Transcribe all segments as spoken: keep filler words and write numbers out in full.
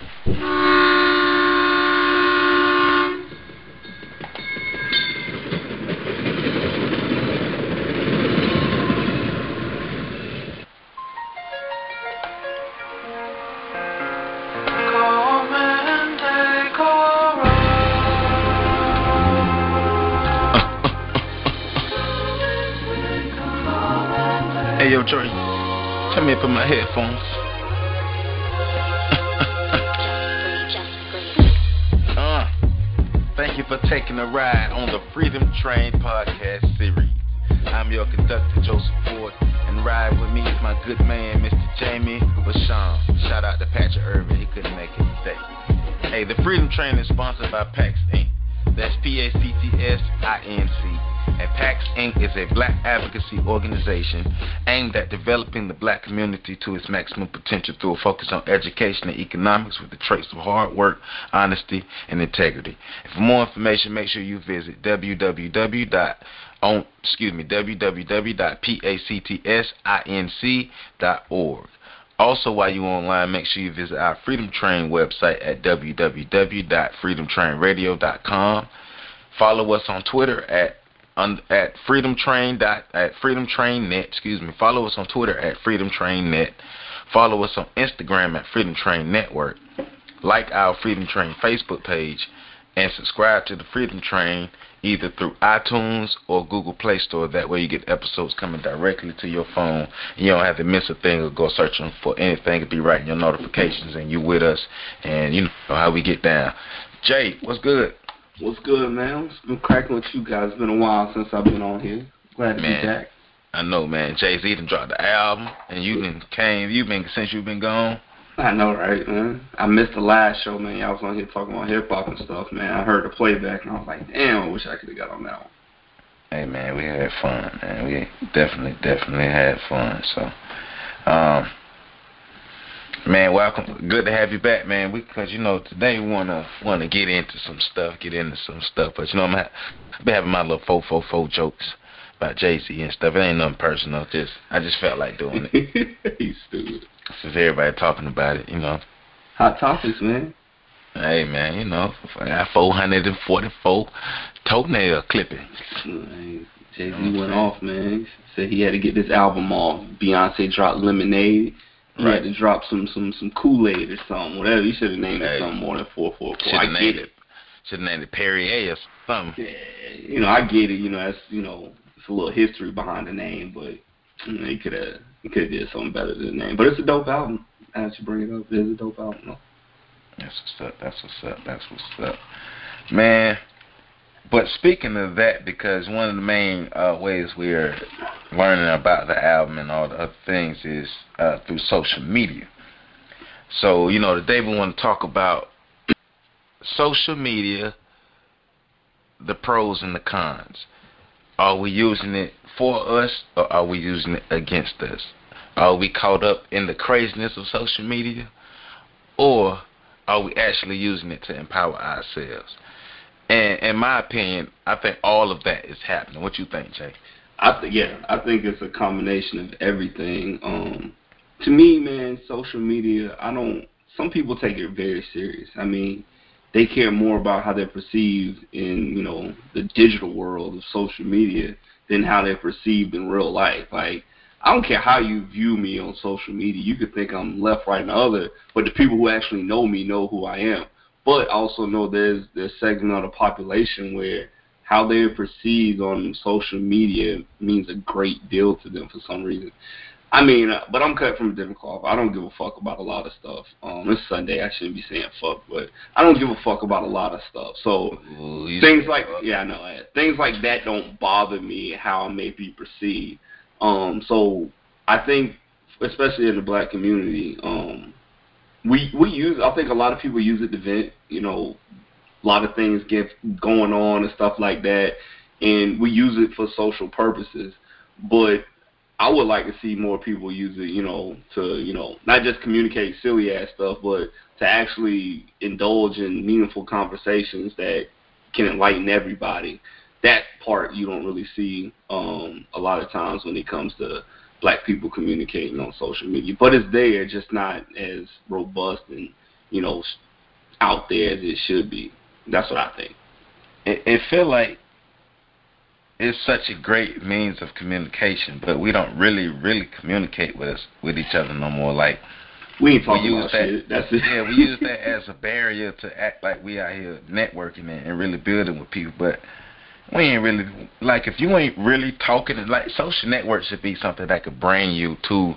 Hey, yo, Dre, tell me to put my headphones. uh, thank you for taking a ride on the Freedom Train podcast series. I'm your conductor, Joseph Ford, and ride with me is my good man, Mister Jamie Bashan. Shout out to Patrick Irvin, he couldn't make it today. Hey, the Freedom Train is sponsored by PAX Incorporated. That's P A C T S I N C. And PAX Incorporated is a black advocacy organization aimed at developing the black community to its maximum potential through a focus on education and economics with the traits of hard work, honesty, and integrity. And for more information, make sure you visit w w w dot on excuse me w w w dot pactsinc dot org. Also, while you're online, make sure you visit our Freedom Train website at w w w dot freedom train radio dot com. Follow us on Twitter at at Freedom Train dot at Freedom Train Net. Excuse me. Follow us on Twitter at Freedom Train Net. Follow us on Instagram at Freedom Train Network. Like our Freedom Train Facebook page, and subscribe to the Freedom Train either through iTunes or Google Play Store. That way you get episodes coming directly to your phone. You don't have to miss a thing or go searching for anything. It'll be right in your notifications, and you with us, and you know how we get down. Jay, what's good? What's good, man? It's been cracking with you guys. It's been a while since I've been on here. Glad to man, be back. I know, man. Jay-Z done dropped the album, and you been came. You been since you've been gone. I know, right, man? I missed the last show, man. Y'all was on here talking about hip-hop and stuff, man. I heard the playback, and I was like, damn, I wish I could have got on that one. Hey, man, we had fun, man. We definitely, definitely had fun. So, um, man, welcome. Good to have you back, man. Because, you know, today we want to want to get into some stuff, get into some stuff. But, you know, I'm ha- I've been having my little four four four jokes about Jay-Z and stuff. It ain't nothing personal. Just I just felt like doing it. He's stupid. Since everybody talking about it, you know. Hot topics, man. Hey, man, you know, I got four hundred forty-four toenail clippings. Hey, Jay-Z you know went off, man. He said he had to get this album off. Beyonce dropped Lemonade. He right. had to drop some some some Kool-Aid or something, whatever. He should have named hey. it something more than four four four. I get it. Should have named it Perrier or something. Yeah, you know, I get it. You know, that's, you know, it's a little history behind the name, but you know, he could have he could have did something better than the name. But it's a dope album. As you bring it up, it is a dope album. No? That's what's up. That's what's up. That's what's up, man. But speaking of that, because one of the main uh, ways we're learning about the album and all the other things is uh, through social media. So, you know, today we want to talk about social media, the pros and the cons. Are we using it for us, or are we using it against us? Are we caught up in the craziness of social media, or are we actually using it to empower ourselves? And in my opinion, I think all of that is happening. What you think, Jay? I th- yeah, I think it's a combination of everything. Um, to me, man, social media, I don't. Some people take it very serious. I mean, they care more about how they're perceived in, you know, the digital world of social media than how they're perceived in real life. Like, I don't care how you view me on social media. You could think I'm left, right, and the other, but the people who actually know me know who I am. But also know there's there's a segment of the population where how they're perceived on social media means a great deal to them for some reason. I mean, uh, but I'm cut from a different cloth. I don't give a fuck about a lot of stuff. Um, it's Sunday. I shouldn't be saying fuck, but I don't give a fuck about a lot of stuff. So Ooh, things like, fuck. yeah, I know that. Things like that don't bother me how I may be perceived. Um, so I think, especially in the black community, um, we we use. I think a lot of people use it to vent. You know, a lot of things get going on and stuff like that, and we use it for social purposes. But I would like to see more people use it, you know, to, you know, not just communicate silly ass stuff, but to actually indulge in meaningful conversations that can enlighten everybody. That part you don't really see um, a lot of times when it comes to black people communicating on social media. But it's there, just not as robust and, you know, out there as it should be. That's what I think. It, it feel like it's such a great means of communication, but we don't really, really communicate with us with each other no more. Like we ain't talking we use about that, shit. That's it. Yeah, we use that as a barrier to act like we out here networking and, and really building with people, but we ain't really, like, if you ain't really talking, like, social networks should be something that could bring you to,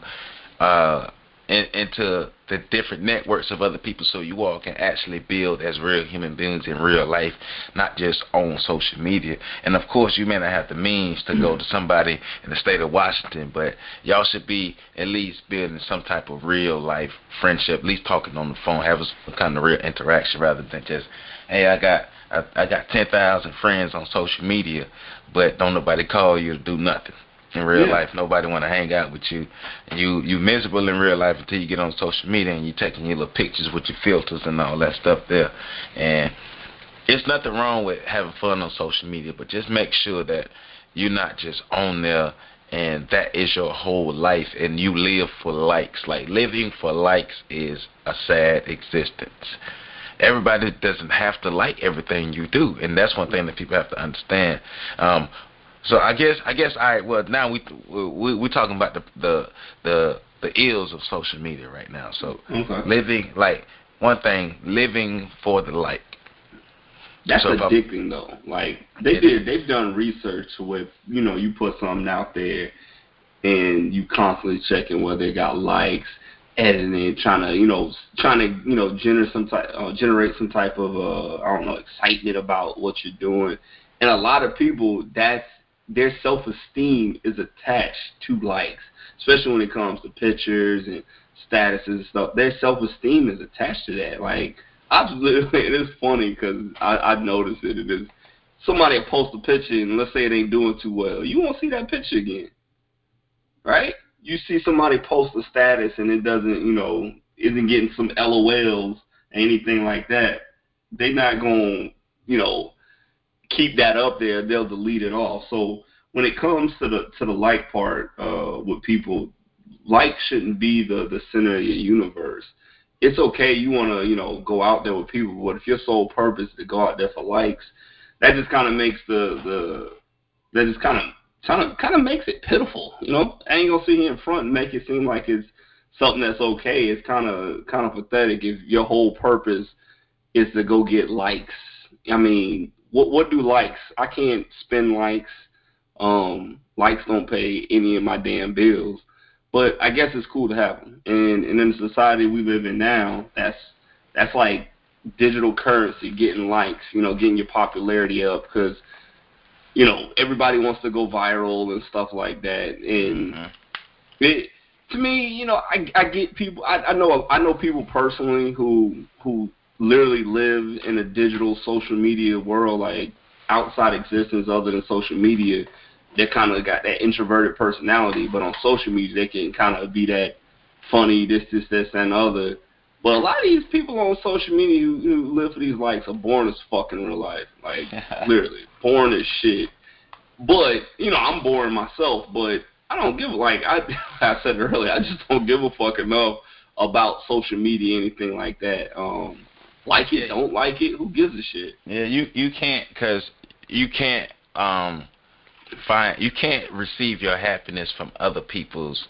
uh, in, into the different networks of other people so you all can actually build as real human beings in real life, not just on social media. And, of course, you may not have the means to go to somebody in the state of Washington, but y'all should be at least building some type of real life friendship, at least talking on the phone, having some kind of real interaction rather than just, hey, I got I, I got ten thousand friends on social media, but don't nobody call you to do nothing. In real yeah. life, nobody want to hang out with you. You you miserable in real life until you get on social media and you taking your little pictures with your filters and all that stuff there. And it's nothing wrong with having fun on social media, but just make sure that you're not just on there and that is your whole life and you live for likes. Like, living for likes is a sad existence. Everybody doesn't have to like everything you do, and that's one thing that people have to understand. Um, so I guess, I guess, all right. Well, now we we we're talking about the the the the ills of social media right now. So okay. living, like, one thing, living for the like. That's so addicting though. Like they did, is. they've done research with, you know, you put something out there, and you constantly checking whether it got likes. Editing, trying to, you know, trying to, you know, generate some type, uh, generate some type of, uh, I don't know, excitement about what you're doing. And a lot of people, that's their self-esteem is attached to likes, especially when it comes to pictures and statuses and stuff. Their self-esteem is attached to that. Like, I've literally, it is funny because I, I noticed it. It is somebody will post a picture and let's say it ain't doing too well. You won't see that picture again, right? You see somebody post a status and it doesn't, you know, isn't getting some L O Ls, anything like that, they not going to, you know, keep that up there. They'll delete it off. So when it comes to the to the like part uh, with people, like shouldn't be the, the center of your universe. It's okay, you want to, you know, go out there with people, but if your sole purpose is to go out there for likes, that just kind of makes the, the that just kind of Kind of, kind of makes it pitiful, you know. I ain't gonna sit here in front and make it seem like it's something that's okay. It's kind of, kind of pathetic if your whole purpose is to go get likes. I mean, what, what do likes? I can't spend likes. Um, likes don't pay any of my damn bills. But I guess it's cool to have them. And, and in the society we live in now, that's that's like digital currency, getting likes. You know, getting your popularity up because, you know, everybody wants to go viral and stuff like that. And mm-hmm. it, to me, you know, I, I get people. I, I know I know people personally who who literally live in a digital social media world, like outside existence other than social media. They kind of got that introverted personality, but on social media they can kind of be that funny, this, this, this, and other. But a lot of these people on social media who, who live for these likes are boring as fuck in real life. Like, literally, boring as shit. But, you know, I'm boring myself, but I don't give, like, I, I said earlier, I just don't give a fuck enough about social media, anything like that. Um, like it, yeah. Don't like it, who gives a shit? Yeah, you, you can't, because you can't, um, find, you can't receive your happiness from other people's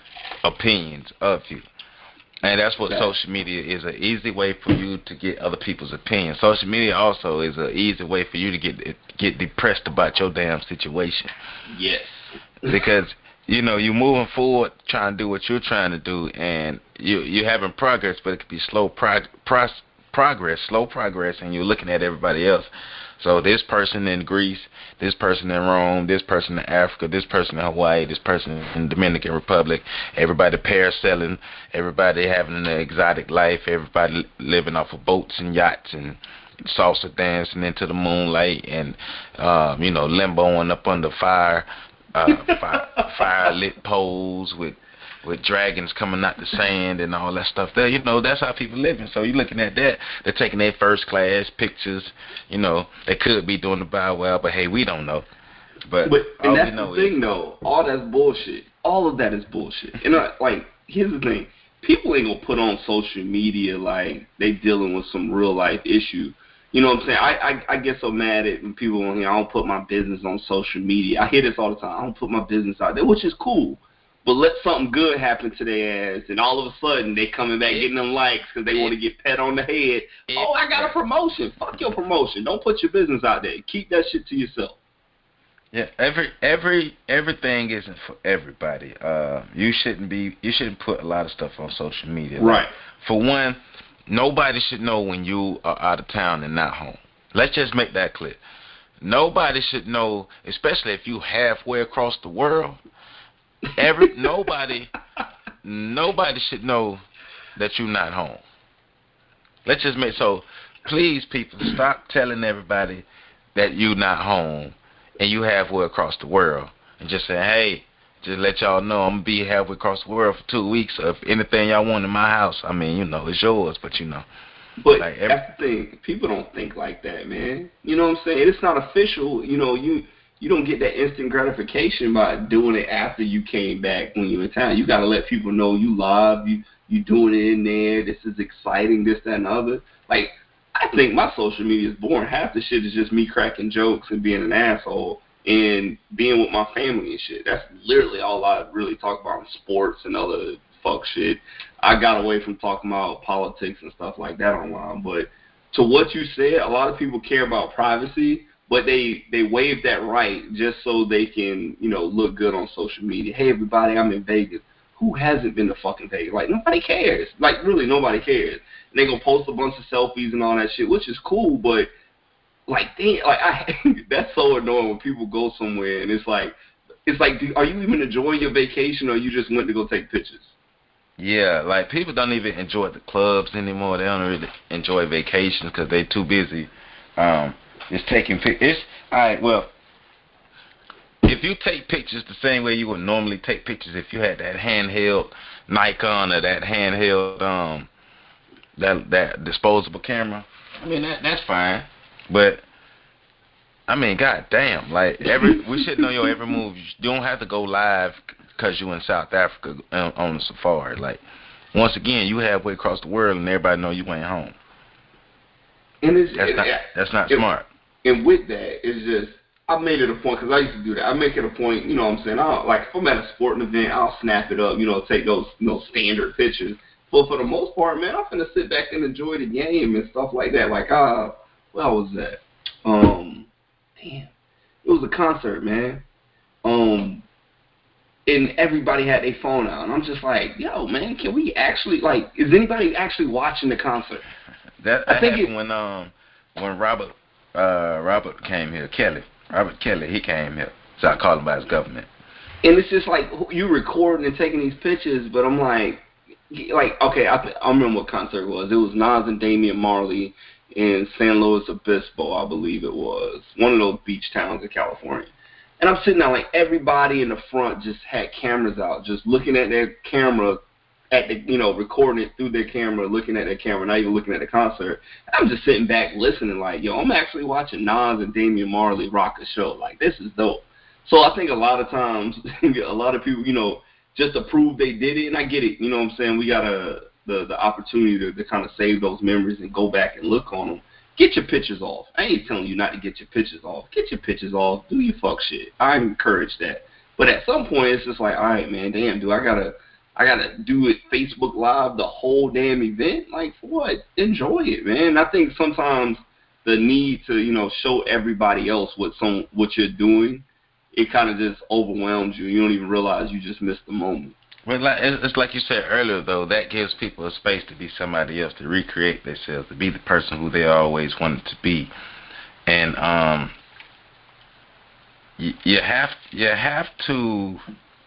opinions of you. And that's what social media is, an easy way for you to get other people's opinions. Social media also is an easy way for you to get get depressed about your damn situation. Yes. Because, you know, you're moving forward trying to do what you're trying to do, and you, you're having progress, but it could be slow prog- pro- progress, slow progress, and you're looking at everybody else. So this person in Greece, this person in Rome, this person in Africa, this person in Hawaii, this person in the Dominican Republic, everybody parasailing, everybody having an exotic life, everybody living off of boats and yachts and salsa dancing into the moonlight and, um, you know, limboing up under fire, uh, fire, fire lit poles with with dragons coming out the sand and all that stuff there. You know, that's how people living. So you're looking at that. They're taking their first class pictures. You know, they could be doing the bow wow, but hey, we don't know. But, but and all that's we know the thing, is, though. All that's bullshit. All of that is bullshit. And, uh, like, here's the thing. people ain't gonna put on social media like they dealing with some real life issue. You know what I'm saying? I, I I get so mad at when people on here. I don't put my business on social media. I hear this all the time. I don't put my business out there, which is cool. But let something good happen to their ass, and all of a sudden they coming back it, getting them likes because they want to get pat on the head. It, oh, I got a promotion. Fuck your promotion. Don't put your business out there. Keep that shit to yourself. Yeah, every every everything isn't for everybody. Uh, you shouldn't be. You shouldn't put a lot of stuff on social media. Right. Like, for one, nobody should know when you are out of town and not home. Let's just make that clear. Nobody should know, especially if you halfway across the world. Every nobody, nobody should know that you're not home. Let's just make so. Please, people, stop telling everybody that you're not home and you halfway across the world, and just say, hey, just let y'all know I'm gonna be halfway across the world for two weeks. So if anything y'all want in my house, I mean, you know, it's yours. But you know, but like every- that's the thing. People don't think like that, man. You know what I'm saying? It's not official. You know, you. You don't get that instant gratification by doing it after you came back when you're in town. You got to let people know you live, you you doing it in there. This is exciting, this, that, and the other. Like, I think my social media is boring. Half the shit is just me cracking jokes and being an asshole and being with my family and shit. That's literally all I really talk about in sports and other fuck shit. I got away from talking about politics and stuff like that online. But to what you said, a lot of people care about privacy. But they, they waive that right just so they can, you know, look good on social media. Hey, everybody, I'm in Vegas. Who hasn't been to fucking Vegas? Like, nobody cares. Like, really, nobody cares. And they gonna post a bunch of selfies and all that shit, which is cool, but, like, damn, like, I, that's so annoying when people go somewhere and it's like, it's like, do, are you even enjoying your vacation or you just went to go take pictures? Yeah, like, people don't even enjoy the clubs anymore. They don't really enjoy vacations because they too busy. Um... Just taking pictures. All right, well, if you take pictures the same way you would normally take pictures if you had that handheld Nikon or that handheld, um, that that disposable camera, I mean, that that's fine. But, I mean, goddamn, like, every we should know your every move. You don't have to go live because you're in South Africa on, on the safari. Like, once again, you halfway across the world and everybody know you ain't home. And it's, that's, it, not, it, that's not it, smart. And with that, it's just, I made it a point, because I used to do that. I make it a point, you know what I'm saying? I'll, like, if I'm at a sporting event, I'll snap it up, you know, take those, you know, standard pictures. But for the most part, man, I'm going to sit back and enjoy the game and stuff like that. Like, uh, what was that? Um, damn. It was a concert, man. Um, and everybody had their phone out. And I'm just like, yo, man, can we actually, like, is anybody actually watching the concert? That, that I think happened it, when, um, when Robert... Uh, Robert came here, Kelly. Robert Kelly, he came here. So I called him by his government. And it's just like, you recording and taking these pictures, but I'm like, like, okay, I, I remember what concert it was. It was Nas and Damian Marley in San Luis Obispo, I believe it was. One of those beach towns in California. And I'm sitting there like, everybody in the front just had cameras out, just looking at their camera, at the, you know, recording it through their camera, looking at their camera, not even looking at the concert. I'm just sitting back listening like, yo, I'm actually watching Nas and Damian Marley rock a show. Like, this is dope. So I think a lot of times, a lot of people, you know, just to prove they did it, and I get it, you know what I'm saying? We got a, the, the opportunity to, to kind of save those memories and go back and look on them. Get your pictures off. I ain't telling you not to get your pictures off. Get your pictures off. Do your fuck shit. I encourage that. But at some point, it's just like, all right, man, damn, do I got to, I gotta do it Facebook Live the whole damn event? Like, for what? Enjoy it, man. I think sometimes the need to, you know, show everybody else what some what you're doing, it kind of just overwhelms you. You don't even realize you just missed the moment. Well, it's like you said earlier, though, that gives people a space to be somebody else, to recreate themselves, to be the person who they always wanted to be. And um, you, you have you have to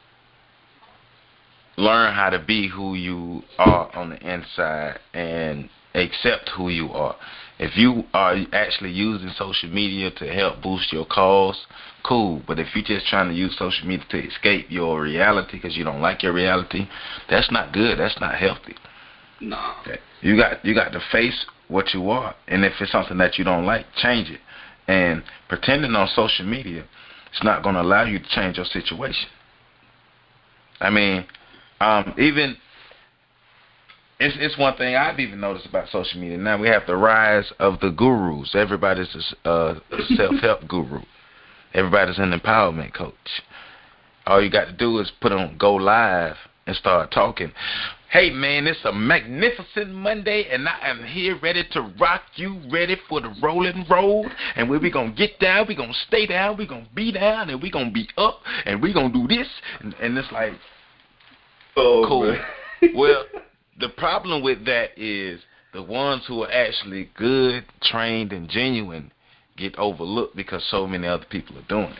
learn how to be who you are on the inside and accept who you are. If you are actually using social media to help boost your cause, cool. But if you're just trying to use social media to escape your reality because you don't like your reality, that's not good. That's not healthy. No. Okay. You got you got to face what you are, and if it's something that you don't like, change it. And pretending on social media, it's not going to allow you to change your situation. I mean, Um, even It's it's one thing I've even noticed about social media. Now we have the rise of the gurus. Everybody's a uh, self-help guru. Everybody's an empowerment coach. All you got to do is put on go live and start talking. Hey man, it's a magnificent Monday, and I am here ready to rock you, ready for the rolling road. And where we gonna get down, we gonna stay down, we gonna be down, and we gonna be up, and we gonna do this. And, and it's like, oh, cool. Man. Well, the problem with that is the ones who are actually good, trained, and genuine get overlooked because so many other people are doing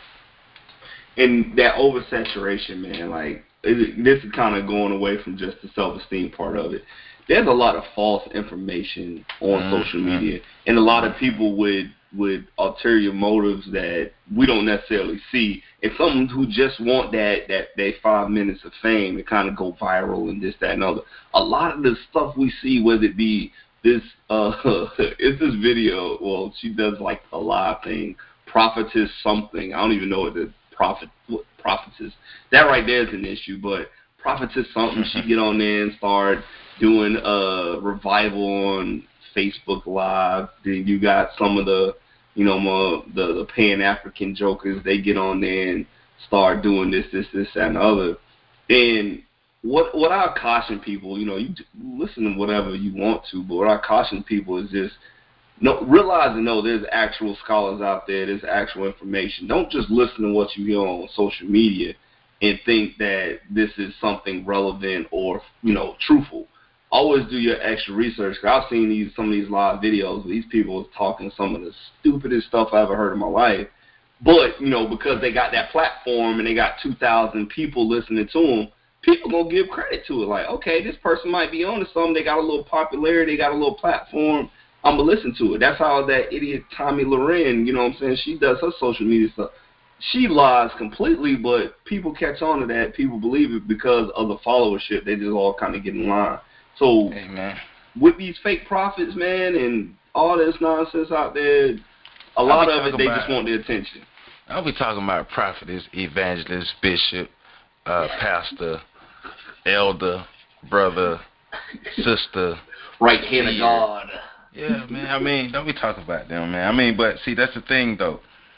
it. And that oversaturation, man, like, this is kind of going away from just the self-esteem part of it. There's a lot of false information on mm-hmm. social media, and a lot of people with with ulterior motives that we don't necessarily see. And someone who just want that that they five minutes of fame to kind of go viral and this, that, and other. A lot of the stuff we see, whether it be this, uh, it's this video. Well, she does like a live thing, prophetess something. I don't even know what the prophet what prophetess. That right there is an issue, but prophetess something. She get on there and start doing a revival on Facebook Live. Then you got some of the, you know, more, the, the Pan-African jokers. They get on there and start doing this, this, this, that, and the other. And what what I caution people, you know, you listen to whatever you want to, but what I caution people is just no, realize and know there's actual scholars out there, there's actual information. Don't just listen to what you hear on social media and think that this is something relevant or, you know, truthful. Always do your extra research. Cause I've seen these some of these live videos where these people are talking some of the stupidest stuff I ever heard in my life. But, you know, because they got that platform and they got two thousand people listening to them, people going to give credit to it. Like, okay, this person might be on to something. They got a little popularity. They got a little platform. I'm going to listen to it. That's how that idiot Tommy Loren, you know what I'm saying, she does her social media stuff. She lies completely, but people catch on to that. People believe it because of the followership. They just all kind of get in line. So Amen. With these fake prophets, man, and all this nonsense out there, a lot of it, they just want the attention. I'll be talking about prophetess, evangelist, bishop, uh, pastor, elder, brother, sister. Right hand of God. Yeah, man. I mean, don't be talking about them, man. I mean, but see, that's the thing, though.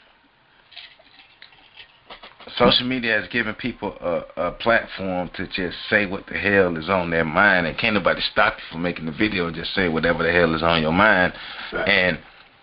Social media has given people a, a platform to just say what the hell is on their mind, and can't nobody stop you from making the video and just say whatever the hell is on your mind. Right. And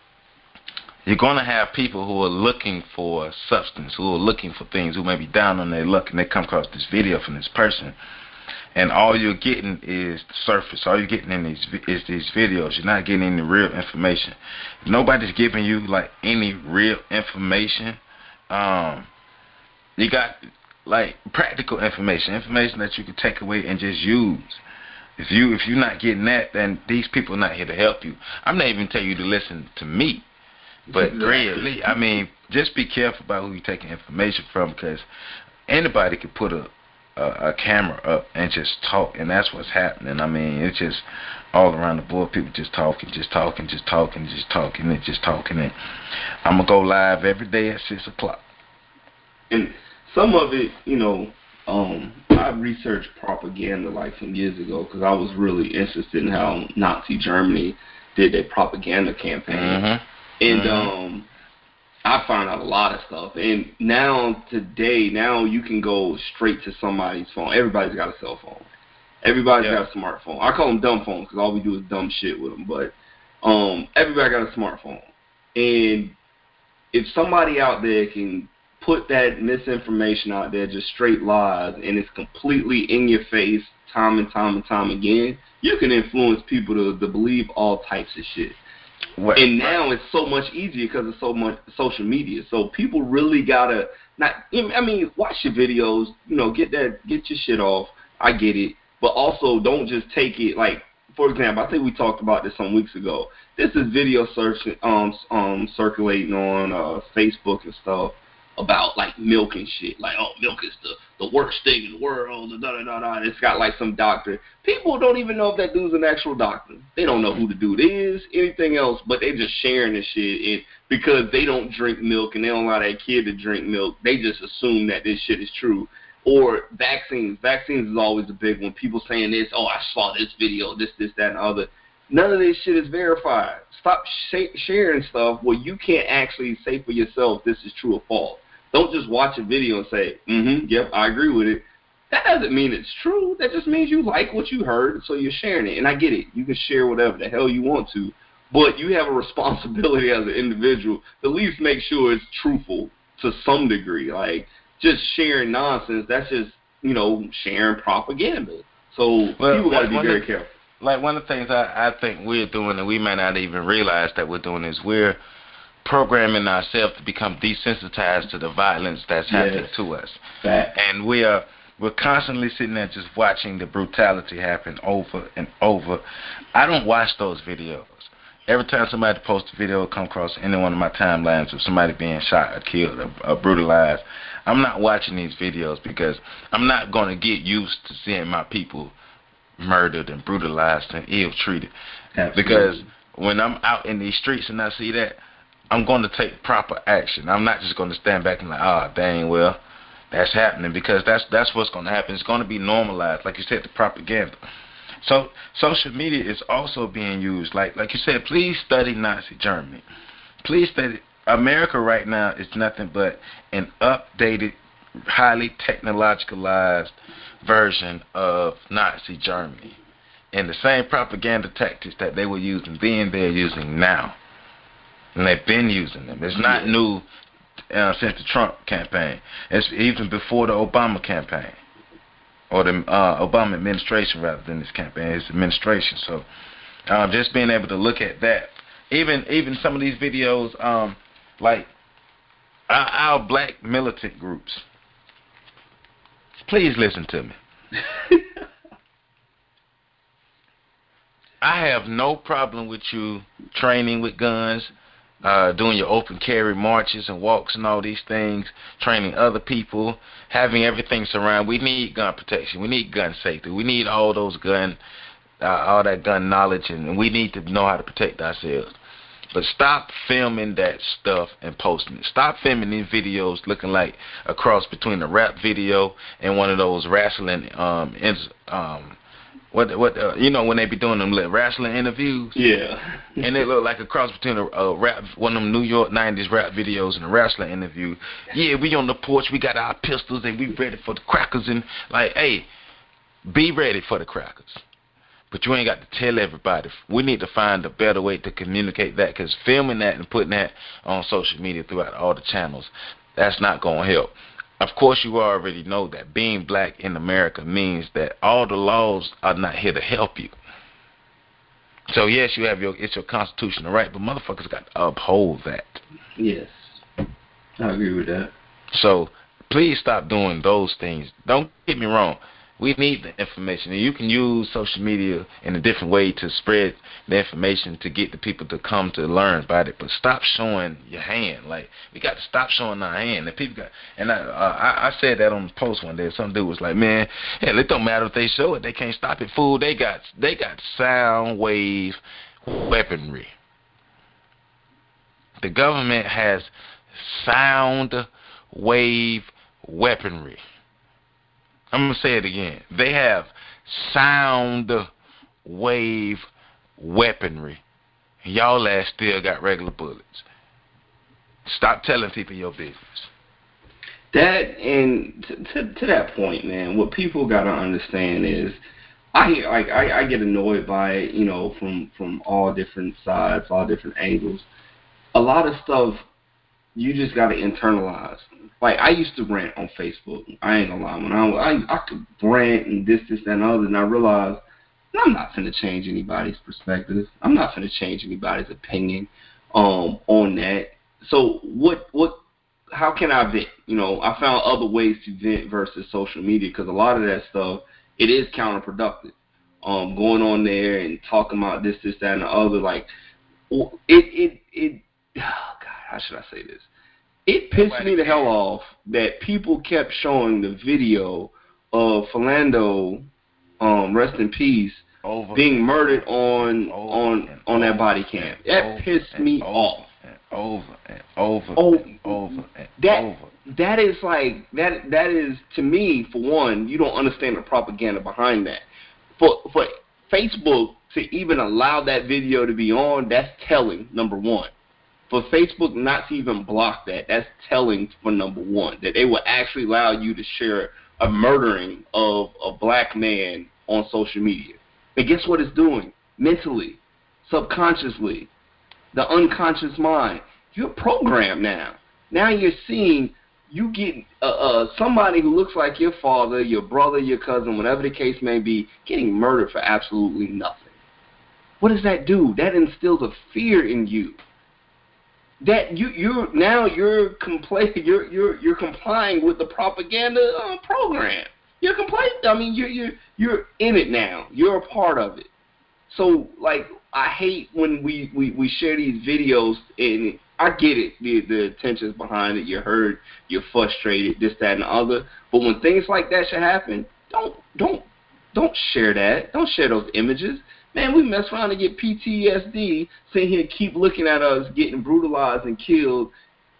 you're going to have people who are looking for substance, who are looking for things, who may be down on their luck, and they come across this video from this person. And all you're getting is the surface. All you're getting in these is these videos. You're not getting any real information. If nobody's giving you like any real information, um, you got like practical information, information that you can take away and just use. If you if you're not getting that, then these people are not here to help you. I'm not even telling you to listen to me, but Greg Lee. I mean, just be careful about who you're taking information from, because anybody could put a A, a camera up and just talk, and that's what's happening. I mean, it's just all around the board. People just talking, just talking, just talking, just talking, and just talking. And I'm gonna go live every day at six o'clock. And some of it, you know, um, I researched propaganda like some years ago because I was really interested in how Nazi Germany did their propaganda campaign, mm-hmm. and mm-hmm. um. I found out a lot of stuff. And now, today, now you can go straight to somebody's phone. Everybody's got a cell phone. Everybody's yeah. got a smartphone. I call them dumb phones because all we do is dumb shit with them. But um, everybody got a smartphone. And if somebody out there can put that misinformation out there, just straight lies, and it's completely in your face time and time and time again, you can influence people to, to believe all types of shit. What? And now it's so much easier because of so much social media. So people really gotta not. I mean, watch your videos. You know, get that, get your shit off. I get it, but also don't just take it. Like, for example, I think we talked about this some weeks ago. This is video search, um, um, circulating on uh, Facebook and stuff about like milk and shit. Like, oh, milk is the, the worst thing in the world. Da da da da. And it's got like some doctor. People don't even know if that dude's an actual doctor. They don't know who the dude is, anything else, but they just sharing this shit. And because they don't drink milk and they don't allow their kid to drink milk, they just assume that this shit is true. Or vaccines. Vaccines is always a big one. People saying this, oh, I saw this video, this, this, that, and the other. None of this shit is verified. Stop sh- sharing stuff where you can't actually say for yourself this is true or false. Don't just watch a video and say, mm-hmm, yep, I agree with it. That doesn't mean it's true. That just means you like what you heard, so you're sharing it. And I get it. You can share whatever the hell you want to, but you have a responsibility as an individual to at least make sure it's truthful to some degree. Like, just sharing nonsense, that's just, you know, sharing propaganda. So well, people got to be very the, careful. Like, one of the things I, I think we're doing, and we may not even realize that we're doing, is we're programming ourselves to become desensitized to the violence that's happening yes. to us. Fact. And we are we're constantly sitting there just watching the brutality happen over and over. I don't watch those videos. Every time somebody posts a video or come across any one of my timelines of somebody being shot or killed or, or brutalized, I'm not watching these videos because I'm not going to get used to seeing my people murdered and brutalized and ill-treated. Absolutely. Because when I'm out in these streets and I see that, I'm going to take proper action. I'm not just going to stand back and like, oh, dang, well, that's happening, because that's that's what's going to happen. It's going to be normalized, like you said, the propaganda. So social media is also being used, like like you said, please study Nazi Germany. Please study. America right now is nothing but an updated, highly technologicalized version of Nazi Germany. And the same propaganda tactics that they were using then, they're using now. And they've been using them. It's not yeah. new uh, since the Trump campaign. It's even before the Obama campaign. Or the uh, Obama administration rather than this campaign. It's administration. So um, just being able to look at that. Even even some of these videos, um, like our, our black militant groups. Please listen to me. I have no problem with you training with guns, uh, doing your open carry marches and walks and all these things, training other people, having everything surrounded. We need gun protection. We need gun safety. We need all those gun, uh, all that gun knowledge, and we need to know how to protect ourselves. But stop filming that stuff and posting it. Stop filming these videos looking like a cross between a rap video and one of those wrestling, um, ins- um, what, what, uh, you know, when they be doing them like, wrestling interviews. Yeah. And it look like a cross between a, a rap, one of them New York nineties rap videos and a wrestling interview. Yeah, we on the porch, we got our pistols and we ready for the crackers, and like, hey, be ready for the crackers. But you ain't got to tell everybody. We need to find a better way to communicate that, because filming that and putting that on social media throughout all the channels, that's not going to help. Of course, you already know that being black in America means that all the laws are not here to help you. So, yes, you have your, it's your constitutional right, but motherfuckers got to uphold that. Yes. I agree with that. So, please stop doing those things. Don't get me wrong. We need the information, and you can use social media in a different way to spread the information to get the people to come to learn about it. But stop showing your hand. Like, we got to stop showing our hand. And people got, and I, uh, I, I said that on the post one day. Some dude was like, "Man, hell, it don't matter if they show it. They can't stop it, fool. They got, they got sound wave weaponry. The government has sound wave weaponry." I'm going to say it again. They have sound wave weaponry. Y'all ass still got regular bullets. Stop telling people your business. That, and to, to, to that point, man, what people got to understand is, I hear, like, I, I get annoyed by it, you know, from, from all different sides, all different angles. A lot of stuff you just got to internalize. Like, I used to rant on Facebook. I ain't gonna lie. When I, I, I could rant and this, this, that, and other, and I realized I'm not going to change anybody's perspective. I'm not going to change anybody's opinion um, on that. So what, what, how can I vent? You know, I found other ways to vent versus social media, because a lot of that stuff, it is counterproductive. Um, going on there and talking about this, this, that, and the other, like, it, it, it, oh God, how should I say this? It pissed me the hell off that people kept showing the video of Philando, um, rest in peace, over being murdered on on on that body cam. That pissed me off. And over and over oh, and over and that, over. that is like that. That is, to me, for one, you don't understand the propaganda behind that. For for Facebook to even allow that video to be on, that's telling. Number one, for Facebook not to even block that, that's telling. For number one, that they will actually allow you to share a murdering of a black man on social media. And guess what it's doing? Mentally, subconsciously, the unconscious mind. You're programmed now. Now you're seeing, you get uh, uh, somebody who looks like your father, your brother, your cousin, whatever the case may be, getting murdered for absolutely nothing. What does that do? That instills a fear in you. That you you're now you're compla- you're you're you're complying with the propaganda uh, program. You're complying. I mean, you're you're you're in it now. You're a part of it. So, like, I hate when we, we, we share these videos, and I get it, the the intentions behind it. You're hurt, you're frustrated, this, that, and the other. But when things like that should happen, don't don't don't share that. Don't share those images. Man, we mess around and get P T S D, sitting here keep looking at us getting brutalized and killed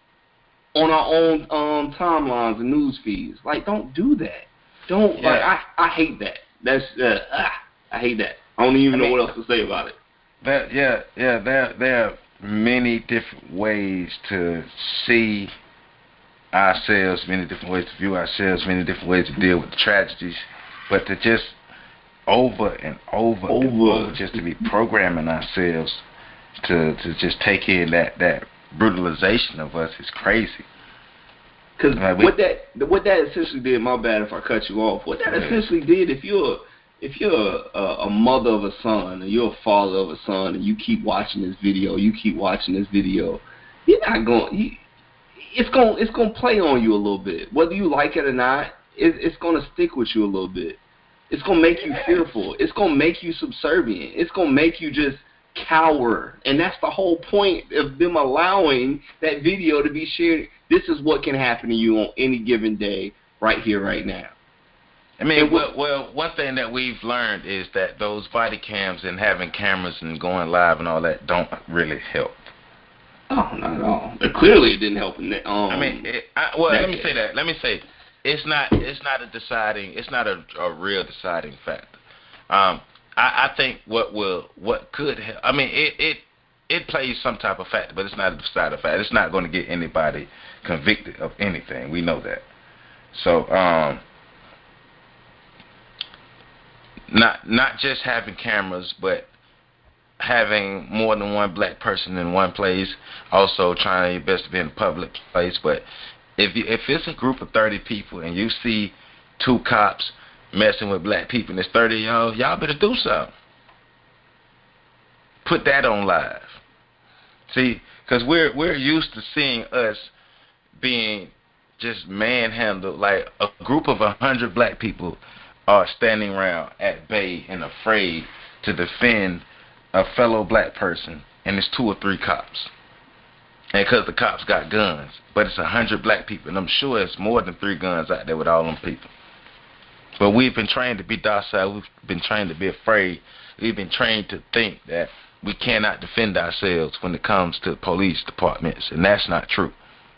on our own um, timelines and news feeds. Like, don't do that. Don't yeah. like I, I hate that. That's uh, ah, I hate that. I don't even I mean, know what else to say about it. That yeah yeah there there are many different ways to see ourselves, many different ways to view ourselves, many different ways to deal with the tragedies, but to just over and over, over. and over, just to be programming ourselves to to just take in that, that brutalization of us is crazy. Because like what that what that essentially did, my bad if I cut you off, what that yeah. essentially did, if you're if you're a, a mother of a son, or you're a father of a son, and you keep watching this video, you keep watching this video, you're not going. You, it's going it's going to play on you a little bit, whether you like it or not. It, it's going to stick with you a little bit. It's going to make you fearful. It's going to make you subservient. It's going to make you just cower. And that's the whole point of them allowing that video to be shared. This is what can happen to you on any given day, right here, right now. I mean, well, well, one thing that we've learned is that those body cams and having cameras and going live and all that don't really help. Oh, not at all. But clearly, it didn't help. In that, um, I mean, it, I, well, let me case. say that. Let me say, it's not, it's not a deciding, it's not a, a real deciding factor. Um, I, I think what will, what could help. I mean, it, it, it plays some type of factor, but it's not a deciding factor. It's not going to get anybody convicted of anything. We know that. So, um. Not not just having cameras, but having more than one black person in one place. Also trying your best to be in a public place. But if you, if it's a group of thirty people and you see two cops messing with black people and there's thirty of y'all, y'all better do something. Put that on live. See, because we're we're used to seeing us being just manhandled. Like a group of a hundred black people are standing around at bay and afraid to defend a fellow black person, and it's two or three cops. And because the cops got guns, but it's a hundred black people, and I'm sure it's more than three guns out there with all them people. But we've been trained to be docile. We've been trained to be afraid. We've been trained to think that we cannot defend ourselves when it comes to police departments, and that's not true.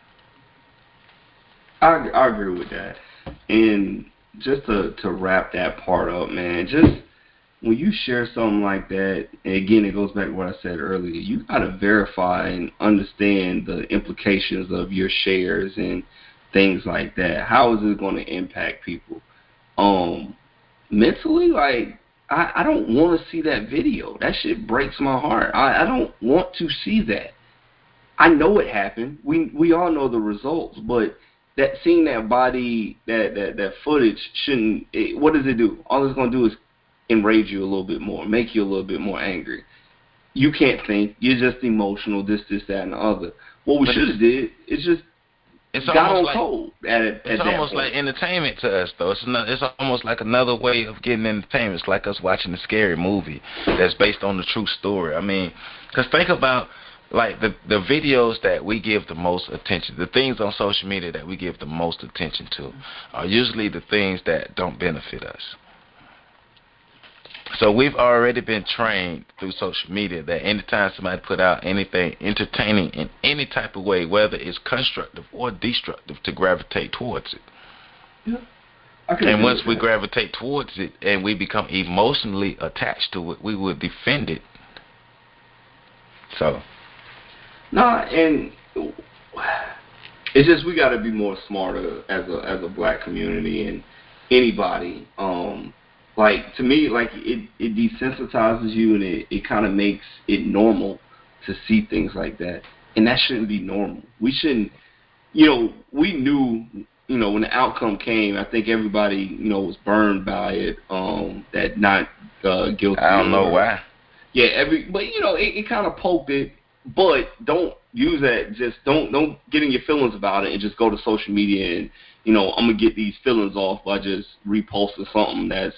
I, I agree with that. And just to, to wrap that part up, man, just when you share something like that, and again, it goes back to what I said earlier, you got to verify and understand the implications of your shares and things like that. How is it going to impact people? Um, mentally, like, I, I don't want to see that video. That shit breaks my heart. I, I don't want to see that. I know it happened. We we all know the results, but that seeing that body, that that, that footage shouldn't. It, what does it do? All it's gonna do is enrage you a little bit more, make you a little bit more angry. You can't think. You're just emotional. This, this, that, and the other. What we should have did is just it's got on like, cold at, at It's that almost point. like entertainment to us, though. It's not, it's almost like another way of getting entertainment. It's like us watching a scary movie that's based on the true story. I mean, because think about. Like, the, the videos that we give the most attention, the things on social media that we give the most attention to, are usually the things that don't benefit us. So we've already been trained through social media that anytime somebody put out anything entertaining in any type of way, whether it's constructive or destructive, to gravitate towards it. Yeah. I can And agree once with we that. gravitate towards it and we become emotionally attached to it, we will defend it. So, Nah, and it's just we got to be more smarter as a as a black community and anybody. Um, like to me, like it it desensitizes you and it it kind of makes it normal to see things like that, and that shouldn't be normal. We shouldn't. You know, we knew. You know, when the outcome came, I think everybody, you know, was burned by it. Um, that not uh, guilty I don't know or why. yeah, every but you know, it, it kind of poked it, but don't use that. Just don't don't get in your feelings about it and just go to social media and you know I'm gonna get these feelings off by just reposting something that's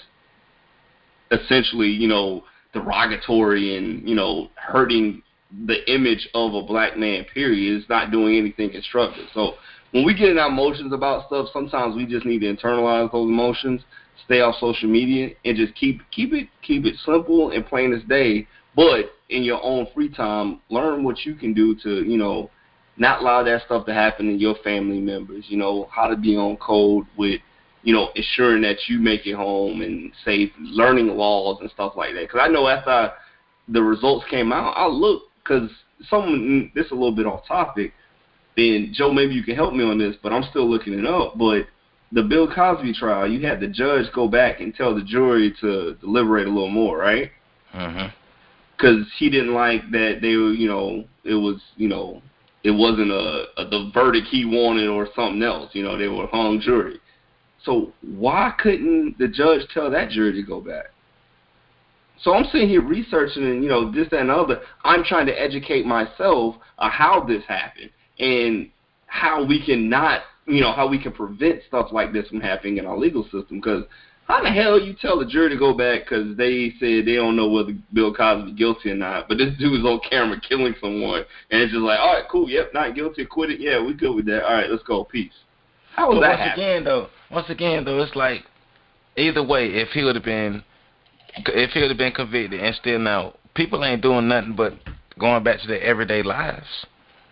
essentially you know derogatory and you know hurting the image of a black man. Period. It's not doing anything constructive. So when we get in our emotions about stuff, sometimes we just need to internalize those emotions, stay off social media, and just keep keep it keep it simple and plain as day. But in your own free time, learn what you can do to you know not allow that stuff to happen in your family members. You know how to be on code with you know ensuring that you make it home and safe, learning laws and stuff like that. Because I know after I, the results came out, I looked because someone this is a little bit off topic. Then Joe, maybe you can help me on this, but I'm still looking it up. But the Bill Cosby trial, you had the judge go back and tell the jury to deliberate a little more, right? Mhm. Because he didn't like that they were, you know, it was, you know, it wasn't a, a the verdict he wanted or something else. You know, they were a hung jury. So why couldn't the judge tell that jury to go back? So I'm sitting here researching and, you know, this, that, and other. I'm trying to educate myself on how this happened and how we can not, you know, how we can prevent stuff like this from happening in our legal system. Because how the hell you tell the jury to go back because they said they don't know whether Bill Cosby is guilty or not, but this dude is on camera killing someone, and it's just like, all right, cool, yep, not guilty, acquitted, yeah, we good with that. All right, let's go, peace. How was But that once happen? again, though, once again, though, it's like either way, if he would have been, if he would have been convicted and still now, people ain't doing nothing but going back to their everyday lives.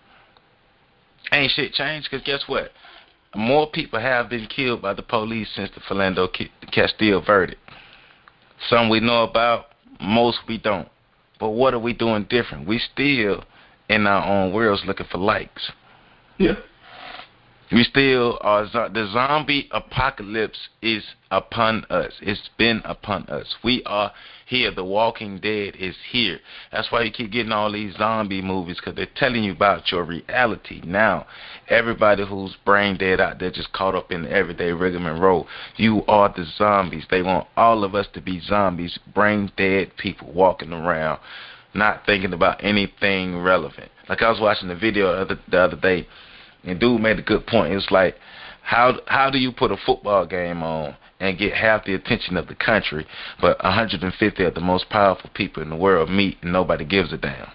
Ain't shit changed because guess what? More people have been killed by the police since the Philando Castile verdict. Some we know about, most we don't. But what are we doing different? We still in our own worlds looking for likes. Yeah. We still are. The zombie apocalypse is upon us. It's been upon us. We are here. The Walking Dead is here. That's why you keep getting all these zombie movies because they're telling you about your reality. Now, everybody who's brain dead out there just caught up in the everyday rigmarole. You are the zombies. They want all of us to be zombies, brain dead people walking around, not thinking about anything relevant. Like I was watching the video the other, the other day. And dude made a good point. It's like, how how do you put a football game on and get half the attention of the country, but one hundred fifty of the most powerful people in the world meet and nobody gives a damn?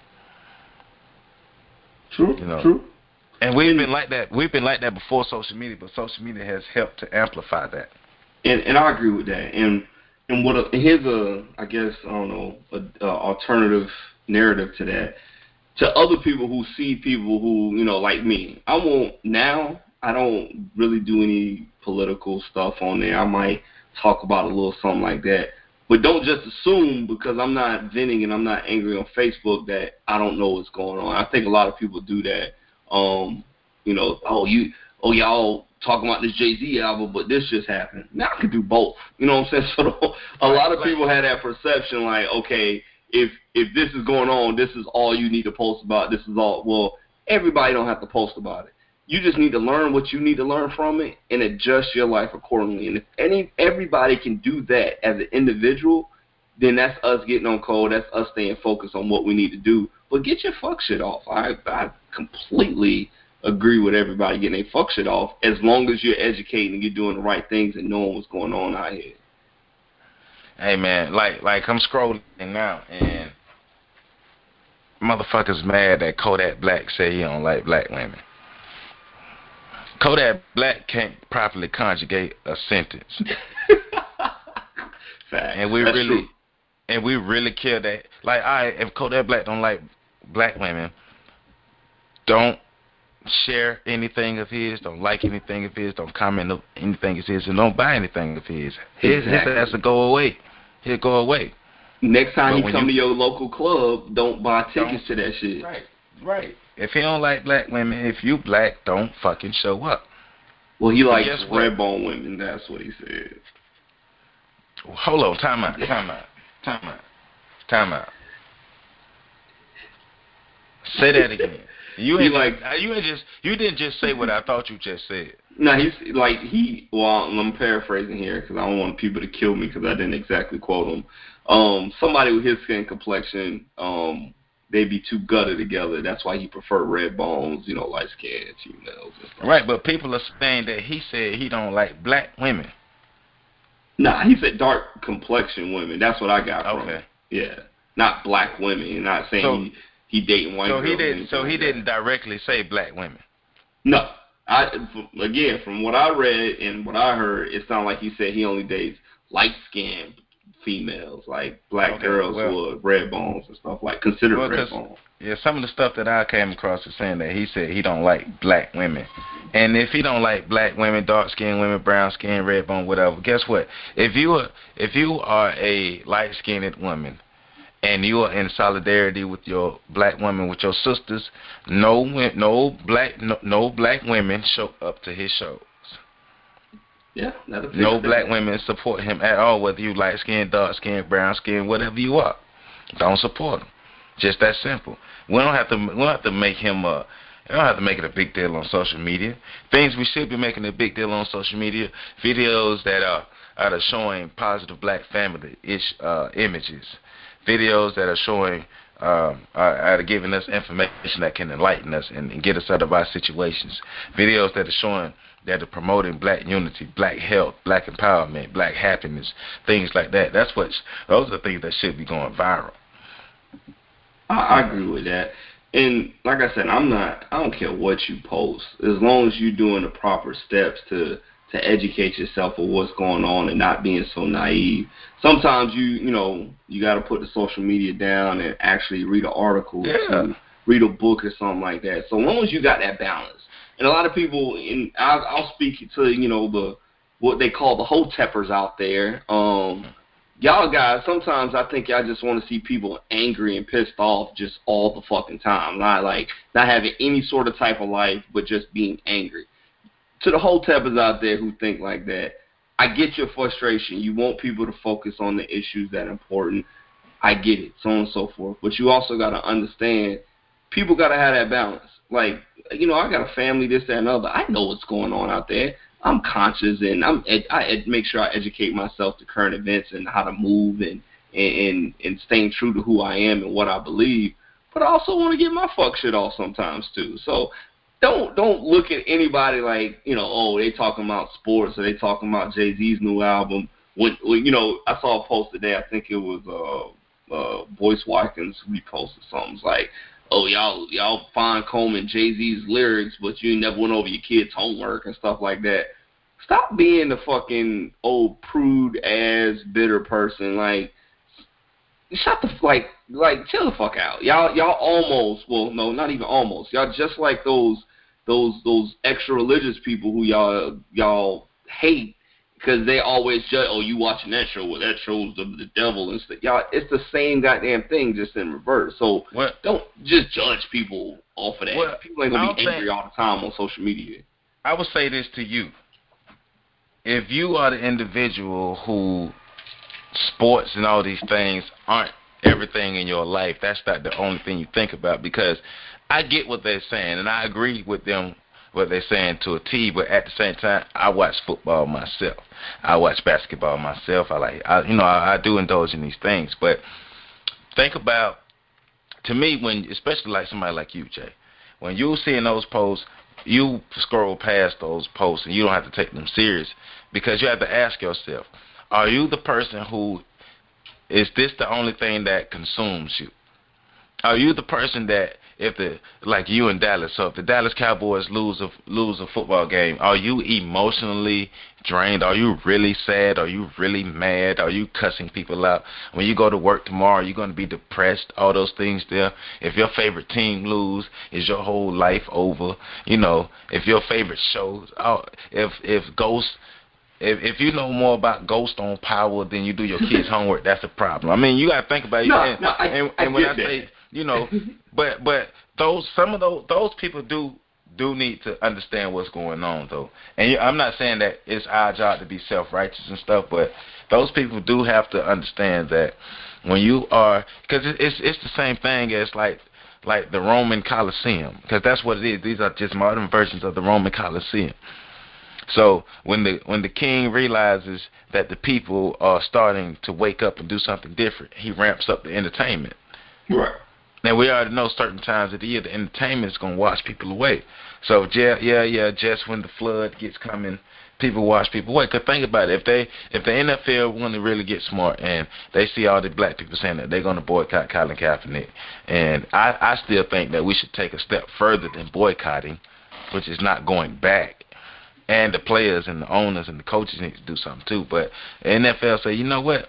True, You know. true. And we've And been like that. We've been like that before social media, but social media has helped to amplify that. and and I agree with that. And and what a, here's a I guess I don't know a, a alternative narrative to that. To other people who see people who you know like me, I won't now. I don't really do any political stuff on there. I might talk about a little something like that. But don't just assume because I'm not venting and I'm not angry on Facebook that I don't know what's going on. I think a lot of people do that. Um, you know, oh you, oh y'all talking about this Jay-Z album, but this just happened. Now I could do both. You know what I'm saying? So a lot of people had that perception, like, okay, if if this is going on, this is all you need to post about. This is all. Well, everybody don't have to post about it. You just need to learn what you need to learn from it and adjust your life accordingly. And if any everybody can do that as an individual, then that's us getting on code. That's us staying focused on what we need to do. But get your fuck shit off. I I completely agree with everybody getting their fuck shit off as long as you're educating and you're doing the right things and knowing what's going on out here. Hey man, like like I'm scrolling now and motherfuckers mad that Kodak Black say he don't like black women. Kodak Black can't properly conjugate a sentence. Facts. And we That's really true. and we really care that, like, I, if Kodak Black don't like black women, don't share anything of his, don't like anything of his, don't comment on anything of his, and don't buy anything of his. His, Exactly. his ass will go away. He'll go away. Next time But he when come you to your local club, don't buy don't, tickets to that shit. right, right. If he don't like black women, if you black, don't fucking show up. Well, he But likes guess what? red bone women. That's what he said. Hold on, time out, time out, time out, time out. Say that again. You He ain't like just, you ain't just you didn't just say what I thought you just said. no, he's like he. Well, I'm paraphrasing here because I don't want people to kill me because I didn't exactly quote him. Um, somebody with his skin complexion, um, they'd be too gutted together. That's why he preferred red bones, you know, light skinned females and stuff. Right, but people are saying that he said he don't like black women. Nah, he said dark complexion women. That's what I got from Okay. him. Yeah, not black women. Not saying So, he he dating white so girls. he or didn't. anything So he like didn't that. directly say black women. No, I again from what I read and what I heard, it sounded like he said he only dates light skinned females, like black Okay, girls well, who are red bones and stuff like considered well, red cause bones. yeah, some of the stuff that I came across is saying that he said he don't like black women, and if he don't like black women, dark skinned women, brown skin, red bone, whatever, guess what? If you are if you are a light skinned woman, and you are in solidarity with your black women, with your sisters, no no black no, no black women show up to his shows. Yeah, that'll fix No that. black women support him at all, whether you light skin, dark skin, brown skin, whatever you are. Don't support him. Just that simple. We don't have to. We don't have to make him a. We don't have to make it a big deal on social media. Things we should be making a big deal on social media. Videos that are that are showing positive black family ish uh, images. Videos that are showing um, are, are giving us information that can enlighten us and, and get us out of our situations. Videos that are showing that are promoting black unity, black health, black empowerment, black happiness, things like that. That's what. Those are things that should be going viral. I, I agree with that. And like I said, I'm not. I don't care what you post, as long as you're doing the proper steps to to educate yourself of what's going on and not being so naive. Sometimes you you know you got to put the social media down and actually read an article or Yeah. two, read a book or something like that. So long as you got that balance. And a lot of people, and I'll, I'll speak to you know the what they call the hoteppers out there. Um, y'all guys, sometimes I think y'all just want to see people angry and pissed off just all the fucking time. Not like not having any sort of type of life, but just being angry. To the hoteppers out there who think like that, I get your frustration. You want people to focus on the issues that are important. I get it, so on and so forth. But you also got to understand, people got to have that balance. Like, you know, I got a family, this, that, and other. I know what's going on out there. I'm conscious, and I'm ed- I ed- make sure I educate myself to current events and how to move and, and and staying true to who I am and what I believe. But I also want to get my fuck shit off sometimes too. So don't don't look at anybody like, you know, oh, they talking about sports or they talking about Jay-Z's new album. When, when you know, I saw a post today. I think it was uh uh Boyce Watkins reposted something. It's like, oh, y'all y'all fine combing Jay-Z's lyrics, but you never went over your kids' homework and stuff like that. Stop being the fucking old prude ass bitter person. Like, shut the like like chill the fuck out. Y'all y'all almost well no not even almost. Y'all just like those those those extra religious people who y'all y'all hate because they always judge. Oh, you watching that show? Well, that shows the the devil and stuff. Y'all, it's the same goddamn thing, just in reverse. So What? don't just judge people off of that. Well, People ain't I gonna be don't angry think- all the time on social media. I would say this to you. If you are the individual who sports and all these things aren't everything in your life, that's not the only thing you think about, because I get what they're saying and I agree with them what they're saying to a T, but at the same time I watch football myself. I watch basketball myself. I like I you know, I, I do indulge in these things, but think about, to me, when especially like somebody like you, Jay, when you seeing those posts, you scroll past those posts and you don't have to take them serious, because you have to ask yourself, are you the person who, is this the only thing that consumes you? Are you the person that if the like you in Dallas, so if the Dallas Cowboys lose a lose a football game, are you emotionally drained? Are you really sad? Are you really mad? Are you cussing people out? When you go to work tomorrow, you're going to be depressed. All those things there. If your favorite team lose, is your whole life over? You know, if your favorite shows, oh, if if Ghost. If if you know more about Ghost on Power than you do your kids' homework, that's a problem. I mean, you got to think about it. No, and, no, I, and, I and when get I that. say, you know, but but those some of those those people do do need to understand what's going on though. And I'm not saying that it's our job to be self-righteous and stuff, but those people do have to understand that when you are, because it's it's the same thing as like like the Roman Colosseum, because that's what it is. These are just modern versions of the Roman Colosseum. So when the when the king realizes that the people are starting to wake up and do something different, he ramps up the entertainment. Right. Now we already know certain times of the year the entertainment is gonna wash people away. So yeah, yeah, yeah. Just when the flood gets coming, people wash people away. Cause think about it, if they if the N F L want to really get smart and they see all the black people saying that they're gonna boycott Colin Kaepernick, and I I still think that we should take a step further than boycotting, which is not going back. And the players and the owners and the coaches need to do something too. But the N F L say, you know what?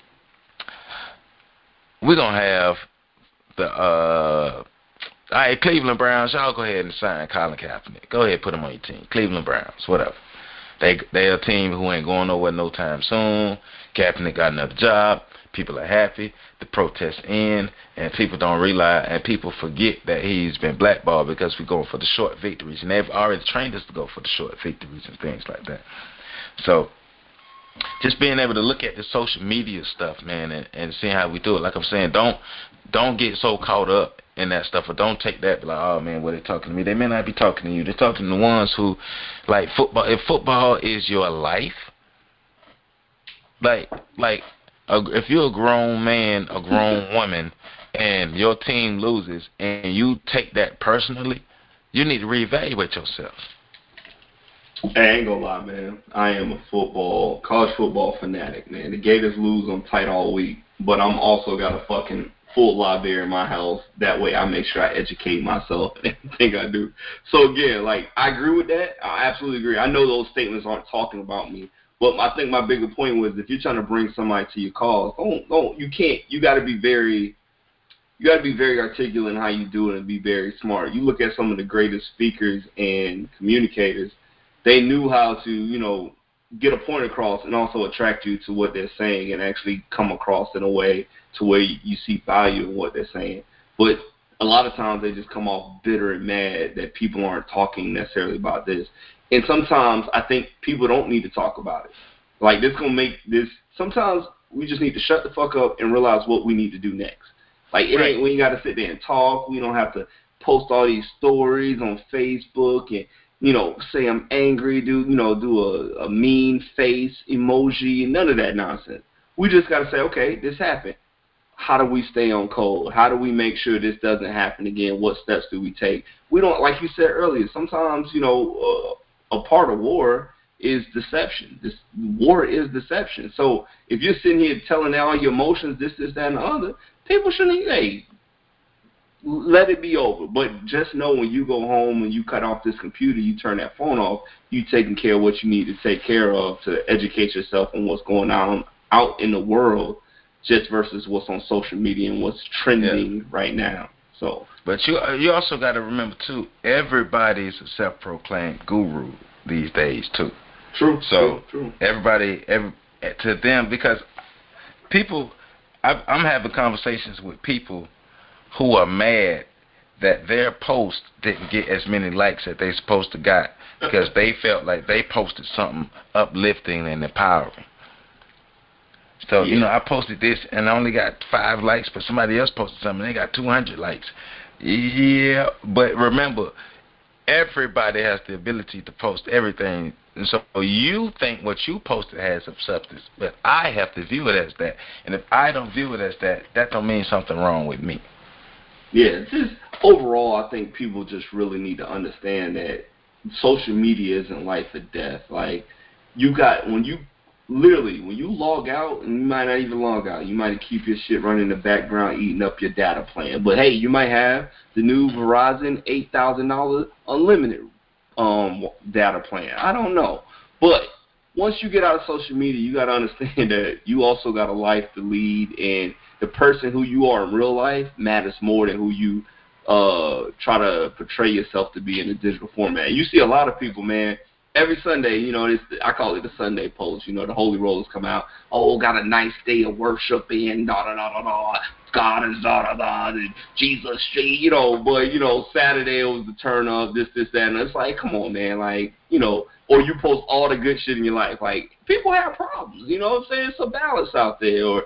We're going to have the, uh, all right, Cleveland Browns, y'all go ahead and sign Colin Kaepernick. Go ahead and put him on your team. Cleveland Browns, whatever. They, they're a team who ain't going nowhere no time soon. Kaepernick got another job. People are happy. The protests end, and people don't realize, and people forget that he's been blackballed because we're going for the short victories, and they've already trained us to go for the short victories and things like that. So, just being able to look at the social media stuff, man, and, and seeing how we do it. Like I'm saying, don't don't get so caught up in that stuff, or don't take that like, oh man, what they talking to me? They may not be talking to you. They're talking to the ones who, like football. If football is your life, like like. If you're a grown man, a grown woman, and your team loses, and you take that personally, you need to reevaluate yourself. I ain't gonna lie, man. I am a football, college football fanatic, man. The Gators lose, I'm tight all week, but I'm also got a fucking full library in my house. That way I make sure I educate myself in everything I do. So again, like, I agree with that. I absolutely agree. I know those statements aren't talking about me. But I think my bigger point was, if you're trying to bring somebody to your cause, don't don't you can't you got to be very you got to be very articulate in how you do it and be very smart. You look at some of the greatest speakers and communicators; they knew how to you know get a point across and also attract you to what they're saying and actually come across in a way to where you see value in what they're saying. But a lot of times they just come off bitter and mad that people aren't talking necessarily about this. And sometimes I think people don't need to talk about it. Like, this going to make this, sometimes we just need to shut the fuck up and realize what we need to do next. Like, it right. ain't, we ain't got to sit there and talk. We don't have to post all these stories on Facebook and, you know, say I'm angry, do, you know, do a, a mean face emoji, none of that nonsense. We just got to say, okay, this happened. How do we stay on code? How do we make sure this doesn't happen again? What steps do we take? We don't, like you said earlier, sometimes, you know, uh, a part of war is deception. This war is deception. So if you're sitting here telling all your emotions, this, this, that, and the other, people shouldn't, hey, let it be over. But just know when you go home and you cut off this computer, you turn that phone off, you taking care of what you need to take care of to educate yourself on what's going on out in the world, just versus what's on social media and what's trending yeah. right now. So, but you you also got to remember too, everybody's a self-proclaimed guru these days too. True. So true, true. everybody, every to them, because people, I, I'm having conversations with people who are mad that their post didn't get as many likes that they supposed to got because they felt like they posted something uplifting and empowering. So, yeah. you know, I posted this and I only got five likes, but somebody else posted something and they got two hundred likes. Yeah, but remember, everybody has the ability to post everything. And so you think what you posted has some substance, but I have to view it as that. And if I don't view it as that, that don't mean something wrong with me. Yeah, just overall, I think people just really need to understand that social media isn't life or death. Like, you got, when you literally, when you log out, and you might not even log out, you might keep your shit running in the background, eating up your data plan. But hey, you might have the new Verizon eight thousand dollars unlimited um, data plan. I don't know. But once you get out of social media, you got to understand that you also got a life to lead, and the person who you are in real life matters more than who you uh, try to portray yourself to be in a digital format. You see a lot of people, man, every Sunday, you know, it's, I call it the Sunday post. You know, the Holy Rollers come out. Oh, got a nice day of worship and da da da da da. God is da da da. And Jesus, you know. But you know, Saturday it was the turn up. This, this, that, and it's like, come on, man. Like, you know, or you post all the good shit in your life. Like, people have problems. You know what I'm saying? It's a balance out there. Or,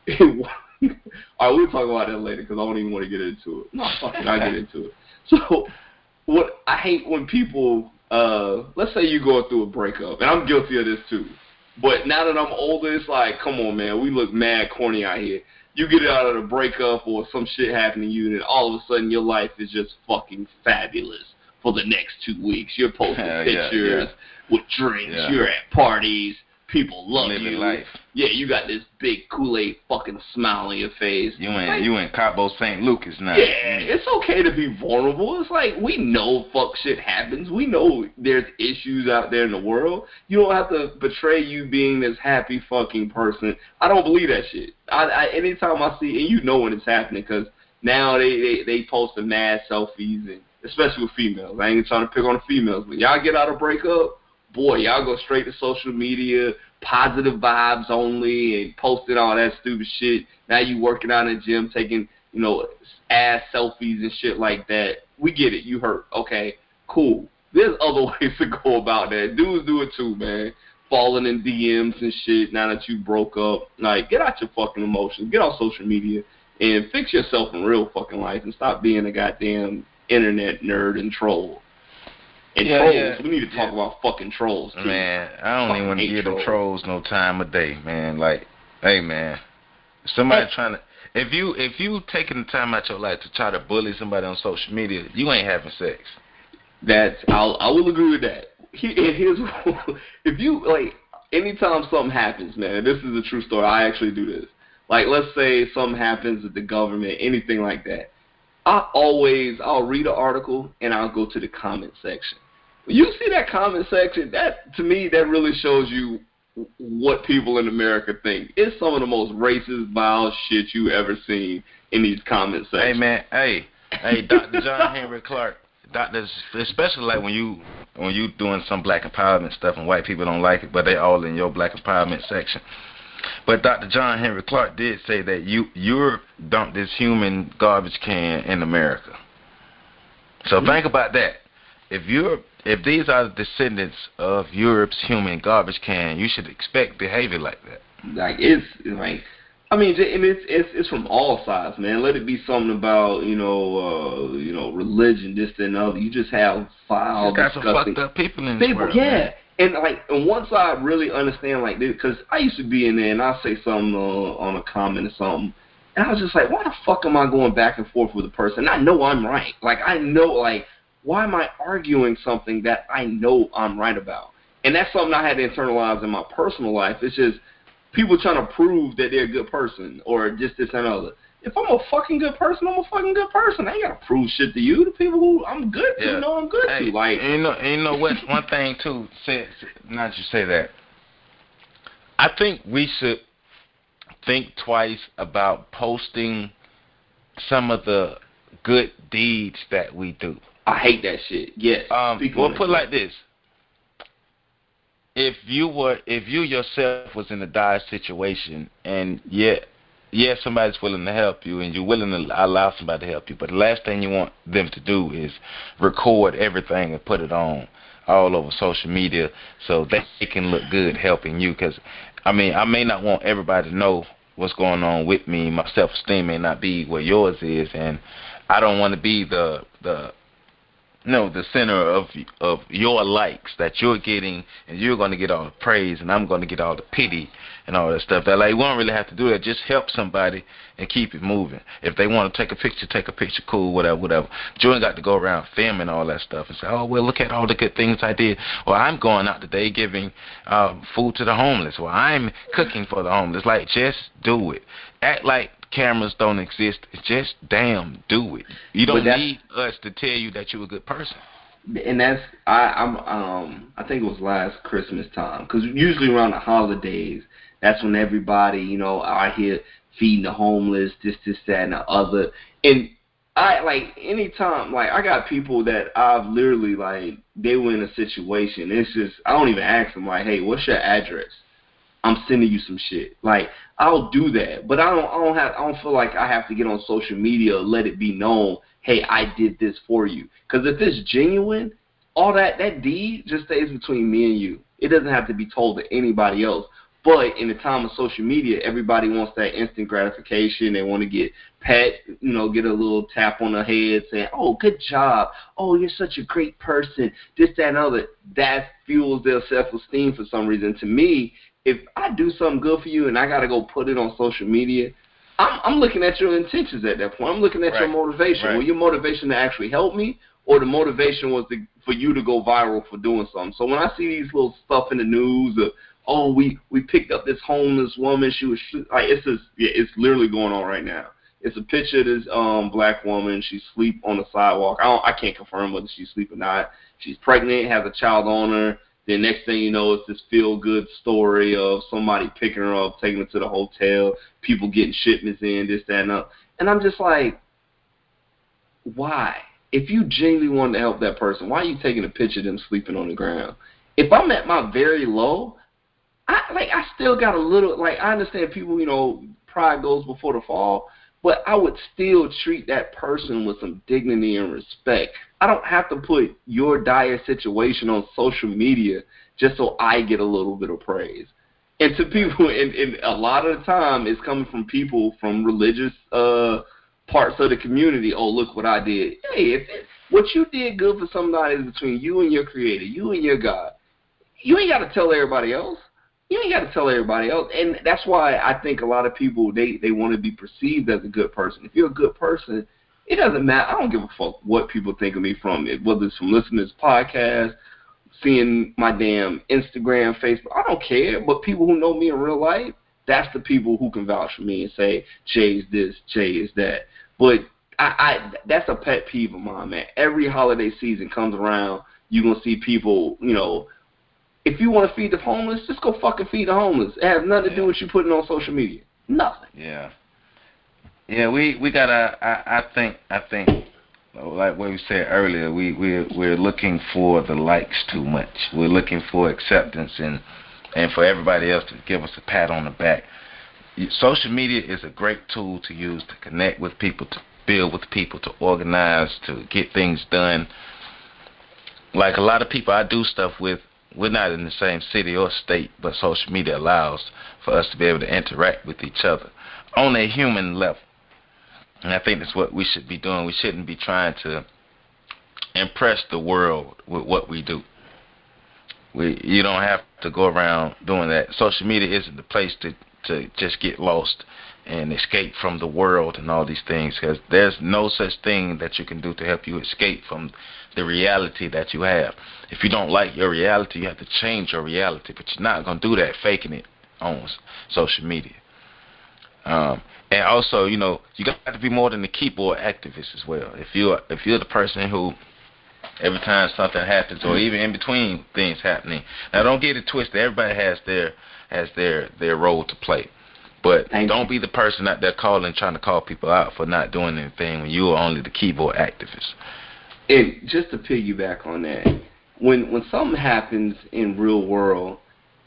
all right, we'll talk about that later because I don't even want to get into it. No, fuck it, I'll get into it. So, what I hate when people. Uh, let's say you're going through a breakup, and I'm guilty of this too. But now that I'm older, it's like, come on, man, we look mad corny out here. You get out of the breakup or some shit happening to you, and all of a sudden your life is just fucking fabulous for the next two weeks. You're posting Hell pictures yeah, yeah. with drinks. Yeah. You're at parties. People love Living you. life. Yeah, you got this big Kool-Aid fucking smile on your face. You in like, you in Cabo Saint Lucas now. Yeah, it's okay to be vulnerable. It's like, we know fuck shit happens. We know there's issues out there in the world. You don't have to betray you being this happy fucking person. I don't believe that shit. I, I anytime I see, and you know when it's happening, because now they, they, they post the mad selfies, and especially with females. I ain't trying to pick on the females, but y'all get out of breakup, boy, y'all go straight to social media, positive vibes only, and posting all that stupid shit. Now you working out in the gym, taking, you know, ass selfies and shit like that. We get it. You hurt. Okay, cool. There's other ways to go about that. Dudes do it too, man. Falling in D Ms and shit now that you broke up. Like, get out your fucking emotions. Get off social media and fix yourself in real fucking life and stop being a goddamn internet nerd and troll. And yeah, trolls, yeah, we need to talk yeah. about fucking trolls, too. Man, I don't Fucking even want to hate give trolls. the trolls no time of day, man. Like, hey, man, if somebody trying to, if you if you taking the time out your life to try to bully somebody on social media, you ain't having sex. That's, I'll, I will agree with that. He, here's, if you, like, anytime something happens, man, this is a true story. I actually do this. Like, let's say something happens with the government, anything like that. I always, I'll read an article and I'll go to the comment section. When you see that comment section, that, to me, that really shows you what people in America think. It's some of the most racist, vile shit you ever seen in these comment sections. Hey, man, hey, hey, Doctor John Henry Clark, doctors, especially like when you when you doing some black empowerment stuff and white people don't like it, but they all in your black empowerment section. But Doctor John Henry Clark did say that you Europe dumped this human garbage can in America. So mm-hmm. think about that. If Europe, if these are the descendants of Europe's human garbage can, you should expect behavior like that. Like, it's like, I mean, and it's it's it's from all sides, man. Let it be something about, you know, uh, you know, religion, this and other. You just have foul, you got disgusting some fucked up people in this people. world, Yeah, man. and like, and once I really understand like this, because I used to be in there and I say something uh, on a comment or something, and I was just like, why the fuck am I going back and forth with a person? I know I'm right. Like, I know, like, why am I arguing something that I know I'm right about? And that's something I had to internalize in my personal life. It's just people trying to prove that they're a good person or just this and other. If I'm a fucking good person, I'm a fucking good person. I ain't gotta prove shit to you. The people who I'm good to yeah. know I'm good hey, to. Like, and you know, and you know what? One thing too. Say, not that you say that. I think we should think twice about posting some of the good deeds that we do. I hate that shit. Yes. Um, Speak well, on put it it. like this: if you were, if you yourself was in a dire situation, and yet, yes, somebody's willing to help you, and you're willing to allow somebody to help you, but the last thing you want them to do is record everything and put it on all over social media so that it can look good helping you. Because, I mean, I may not want everybody to know what's going on with me. My self-esteem may not be where yours is, and I don't want to be the the no the center of of your likes that you're getting, and you're going to get all the praise, and I'm going to get all the pity. and all that stuff. That like we don't really have to do that. Just help somebody and keep it moving. If they want to take a picture, take a picture. Cool, whatever, whatever. You ain't got to go around filming all that stuff and say, oh well, look at all the good things I did. Or I'm going out today giving uh, food to the homeless. Or I'm cooking for the homeless. Like just do it. Act like cameras don't exist. Just damn do it. You don't need us to tell you that you're a good person. And that's I I'm um I think it was last Christmas time, because usually around the holidays that's when everybody, you know, out here feeding the homeless, this this that and the other. And I like anytime like I got people that I've literally like they were in a situation. It's just I don't even ask them like, hey, what's your address? I'm sending you some shit. Like I'll do that, but I don't I don't have I don't feel like I have to get on social media, let it be known, hey, I did this for you. Because if it's genuine, all that, that deed just stays between me and you. It doesn't have to be told to anybody else. But in the time of social media, everybody wants that instant gratification. They want to get pat, you know, get a little tap on the head saying, oh, good job. Oh, you're such a great person. This, that, and other. That fuels their self-esteem for some reason. To me, if I do something good for you and I got to go put it on social media, I'm, I'm looking at your intentions at that point. I'm looking at right. your motivation. Right. Was your motivation to actually help me, or the motivation was to, for you to go viral for doing something? So when I see these little stuff in the news of, oh, we, we picked up this homeless woman, she was like, it's just, yeah, it's literally going on right now. It's a picture of this um, black woman. She sleep on the sidewalk. I don't, I can't confirm whether she's asleep or not. She's pregnant, has a child on her. Then next thing you know, it's this feel-good story of somebody picking her up, taking her to the hotel, people getting shipments in, this, that, and that. And I'm just like, why? If you genuinely want to help that person, why are you taking a picture of them sleeping on the ground? If I'm at my very low, I like I still got a little, like I understand people, you know, pride goes before the fall, but I would still treat that person with some dignity and respect. I don't have to put your dire situation on social media just so I get a little bit of praise. And to people, and, and a lot of the time, it's coming from people from religious uh, parts of the community. Oh, look what I did. Hey, if it, what you did good for somebody is between you and your Creator, you and your God. You ain't got to tell everybody else. You ain't got to tell everybody else. And that's why I think a lot of people, they, they want to be perceived as a good person. If you're a good person, it doesn't matter. I don't give a fuck what people think of me from it, whether it's from listening to this podcast, seeing my damn Instagram, Facebook. I don't care. But people who know me in real life, that's the people who can vouch for me and say, Jay's this, Jay is that. But I, I that's a pet peeve of mine, man. Every holiday season comes around, you're going to see people, you know, if you want to feed the homeless, just go fucking feed the homeless. It has nothing to do with you putting on social media. Nothing. Yeah. Yeah, we, we gotta, I, I think, I think, like what we said earlier, we, we're, we're looking for the likes too much. We're looking for acceptance and, and for everybody else to give us a pat on the back. Social media is a great tool to use to connect with people, to build with people, to organize, to get things done. Like a lot of people I do stuff with, we're not in the same city or state, but social media allows for us to be able to interact with each other on a human level. And I think that's what we should be doing. We shouldn't be trying to impress the world with what we do. We, you don't have to go around doing that. Social media isn't the place to, to just get lost and escape from the world and all these things, because there's no such thing that you can do to help you escape from the reality that you have. If you don't like your reality, you have to change your reality, but you're not going to do that faking it on social media. Um, and also, you know, you got to be more than a keyboard activist as well. If you're, if you're the person who every time something happens, or even in between things happening, now don't get it twisted. Everybody has their has their their role to play. But Thank don't you. be the person out there calling, trying to call people out for not doing anything when you are only the keyboard activist. And just to piggyback on that, when when something happens in real world,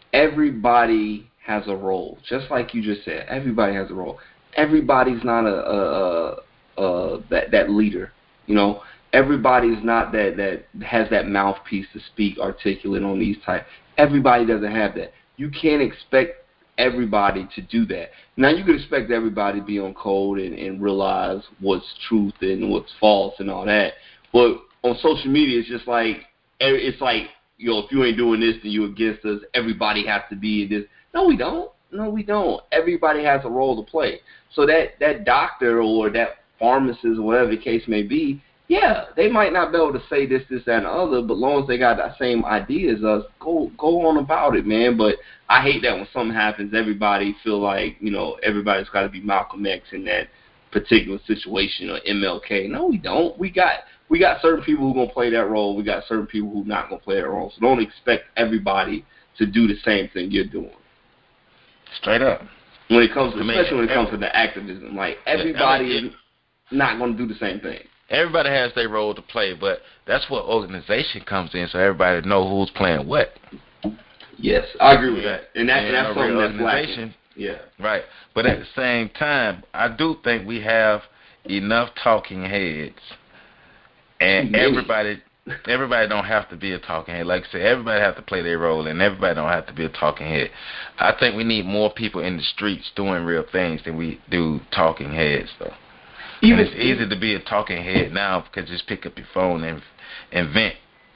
everybody has a role. Just like you just said, everybody has a role. Everybody's not a, a, a, a that that leader. You know, everybody's not that that has that mouthpiece to speak articulate on these type. Everybody doesn't have that. You can't expect everybody to do that. Now, you can expect everybody to be on code and, and realize what's truth and what's false and all that. But on social media, it's just like, it's like, you know, if you ain't doing this, then you against us. Everybody has to be this. No, we don't. No, we don't. Everybody has a role to play. So that, that doctor or that pharmacist or whatever the case may be, yeah, they might not be able to say this, this, that, and the other, but as long as they got that same idea as us, go go on about it, man. But I hate that when something happens, everybody feel like, you know, everybody's got to be Malcolm X in that particular situation or M L K. No, we don't. We got we got certain people who are going to play that role. We got certain people who are not going to play that role. So don't expect everybody to do the same thing you're doing. Straight up. When it comes to, I mean, especially when it comes every, to the activism, like everybody I mean, is not going to do the same thing. Everybody has their role to play, but that's where organization comes in, so everybody know who's playing what. Yes, I agree with yeah. that, and that, yeah, and that's something that's lacking. Yeah, right. But at the same time, I do think we have enough talking heads, and Many. everybody, everybody don't have to be a talking head. Like I said, everybody have to play their role, and everybody don't have to be a talking head. I think we need more people in the streets doing real things than we do talking heads, though. Even, and it's easy even, to be a talking head now because just pick up your phone and and vent.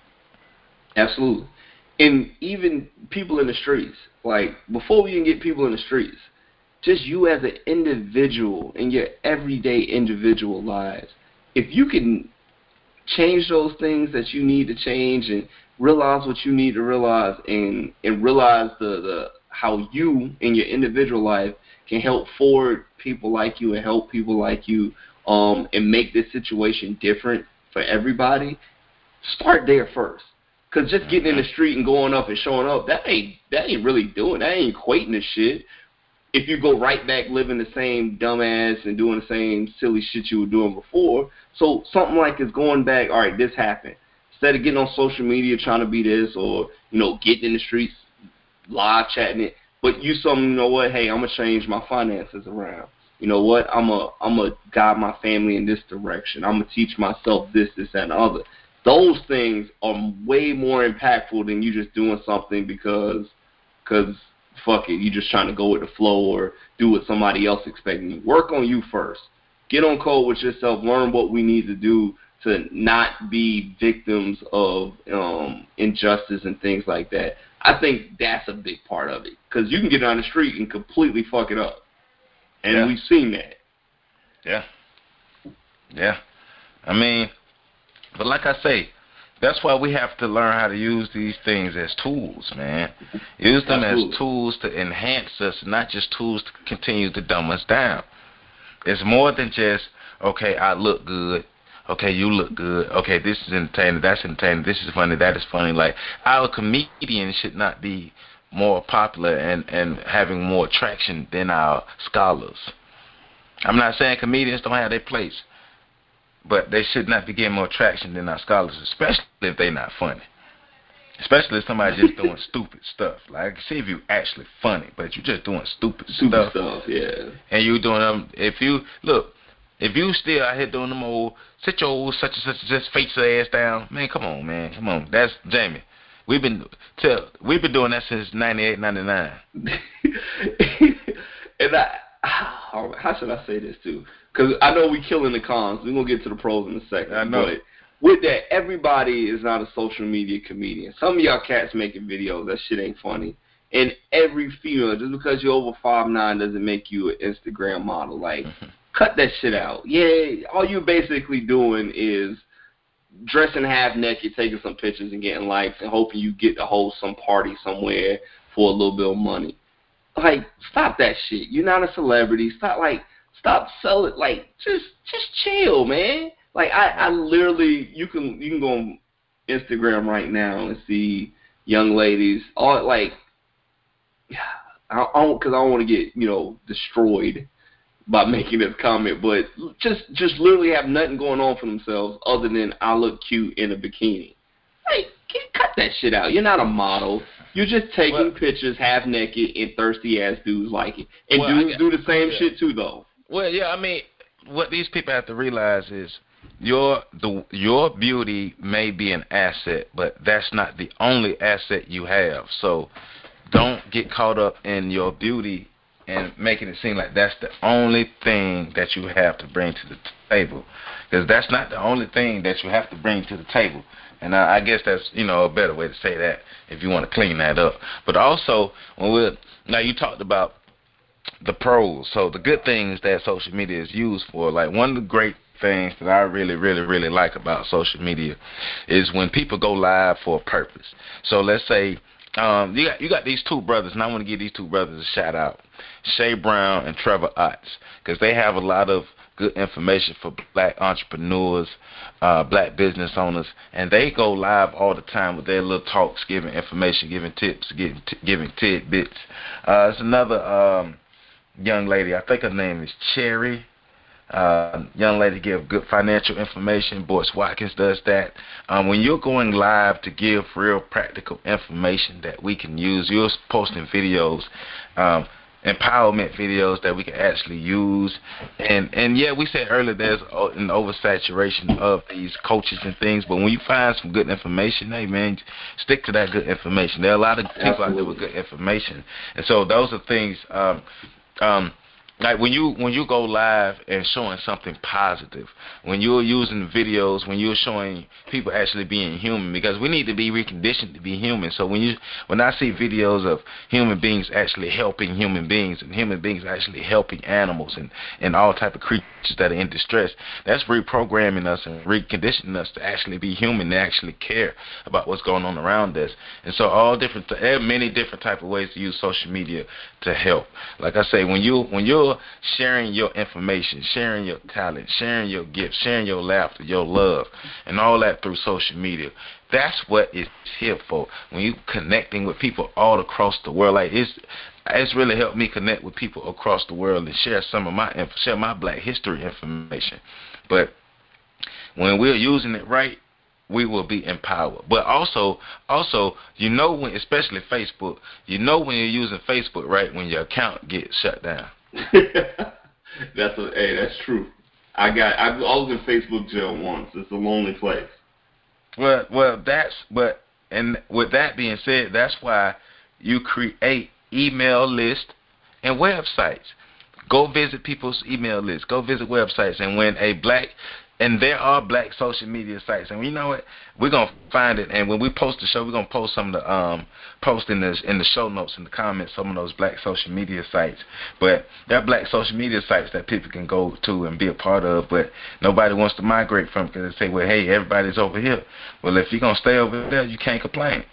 Absolutely. And even people in the streets, like before we even get people in the streets, just you as an individual in your everyday individual lives, if you can change those things that you need to change and realize what you need to realize and, and realize the, the how you in your individual life can help forward people like you and help people like you um, and make this situation different for everybody, start there first. Because just getting in the street and going up and showing up, that ain't that ain't really doing, that ain't equating to shit. If you go right back living the same dumbass and doing the same silly shit you were doing before. So something like is going back, all right, this happened. Instead of getting on social media trying to be this or, you know, getting in the streets, live chatting it, but you something, you know what, hey, I'm going to change my finances around. You know what, I'm a, I'm a guide my family in this direction. I'm going to teach myself this, this, that, and the other. Those things are way more impactful than you just doing something because, because fuck it, you just trying to go with the flow or do what somebody else expecting you. Work on you first. Get on code with yourself. Learn what we need to do to not be victims of um, injustice and things like that. I think that's a big part of it because you can get on the street and completely fuck it up, and yeah. we've seen that. Yeah. Yeah. I mean. But like I say, that's why we have to learn how to use these things as tools, man. Use them Absolutely. as tools to enhance us, not just tools to continue to dumb us down. It's more than just, okay, I look good. Okay, you look good. Okay, this is entertaining. That's entertaining. This is funny. That is funny. Like, our comedians should not be more popular and, and having more traction than our scholars. I'm not saying comedians don't have their place. But they should not be getting more traction than our scholars, especially if they're not funny. Especially if somebody's just doing stupid stuff. Like, see if you actually funny, but you're just doing stupid, stupid stuff. stuff, yeah. And you doing them, if you, look, if you still out here doing them old, sit your old such and such and such, face your ass down, man, come on, man, come on. That's Jamie. We've been, tell, we've been doing that since ninety-eight, ninety-nine. And I, how, how should I say this, too? Because I know we killing the cons. We're going to get to the pros in a second. I know. But with that, everybody is not a social media comedian. Some of y'all cats making videos. That shit ain't funny. And every female, just because you're over five nine doesn't make you an Instagram model. Like, mm-hmm. cut that shit out. Yeah, all you're basically doing is dressing half naked, taking some pictures and getting likes and hoping you get to hold some party somewhere for a little bit of money. Like, stop that shit. You're not a celebrity. Stop, like... Stop selling, like, just just chill, man. Like, I, I literally, you can you can go on Instagram right now and see young ladies, all like, I don't, because I don't want to get, you know, destroyed by making this comment, but just just literally have nothing going on for themselves other than I look cute in a bikini. Like, get, cut that shit out. You're not a model. You're just taking well, pictures half naked and thirsty ass dudes like it. And well, dudes got, do the same yeah. shit too, though. Well, yeah, I mean, what these people have to realize is your the your beauty may be an asset, but that's not the only asset you have. So don't get caught up in your beauty and making it seem like that's the only thing that you have to bring to the table, because that's not the only thing that you have to bring to the table. And I, I guess that's, you know, a better way to say that if you want to clean that up. But also, when we're now you talked about the pros. So the good things that social media is used for, like one of the great things that I really, really, really like about social media is when people go live for a purpose. So let's say um, you got you got these two brothers, and I want to give these two brothers a shout out, Shay Brown and Trevor Otts, because they have a lot of good information for black entrepreneurs, uh, black business owners, and they go live all the time with their little talks, giving information, giving tips, giving, t- giving tidbits. Uh, there's another um, young lady, I think her name is Cherry. Uh, young lady give good financial information. Boyce Watkins does that. Um, when you're going live to give real practical information that we can use, you're posting videos, um, empowerment videos that we can actually use. And and yeah, we said earlier there's an oversaturation of these coaches and things, but when you find some good information, hey man, stick to that good information. There are a lot of people Absolutely. out there with good information, and so those are things. Um, um, Like when you when you go live and showing something positive, when you're using videos, when you're showing people actually being human, because we need to be reconditioned to be human. So when you when I see videos of human beings actually helping human beings and human beings actually helping animals and, and all type of creatures that are in distress, that's reprogramming us and reconditioning us to actually be human and actually care about what's going on around us. And so all different there are many different type of ways to use social media to help. Like I say, when you when you're sharing your information, sharing your talent, sharing your gifts, sharing your laughter, your love, and all that through social media, that's what it's here for. When you connecting with people all across the world, like it's it's really helped me connect with people across the world and share some of my share my Black history information. But when we're using it right, we will be empowered. But also, also, you know when, especially Facebook, you know when you're using Facebook right when your account gets shut down. That's a hey, that's true. I got I was in Facebook jail once. It's a lonely place. Well, well, that's but and with that being said, that's why you create email lists and websites. Go visit people's email lists. Go visit websites, and when a black and there are black social media sites, and you know what? We're gonna find it, and when we post the show, we're gonna post some of the um post in the in the show notes in the comments some of those black social media sites. But there are black social media sites that people can go to and be a part of, but nobody wants to migrate from because they say, well, hey, everybody's over here. Well, if you're gonna stay over there, you can't complain.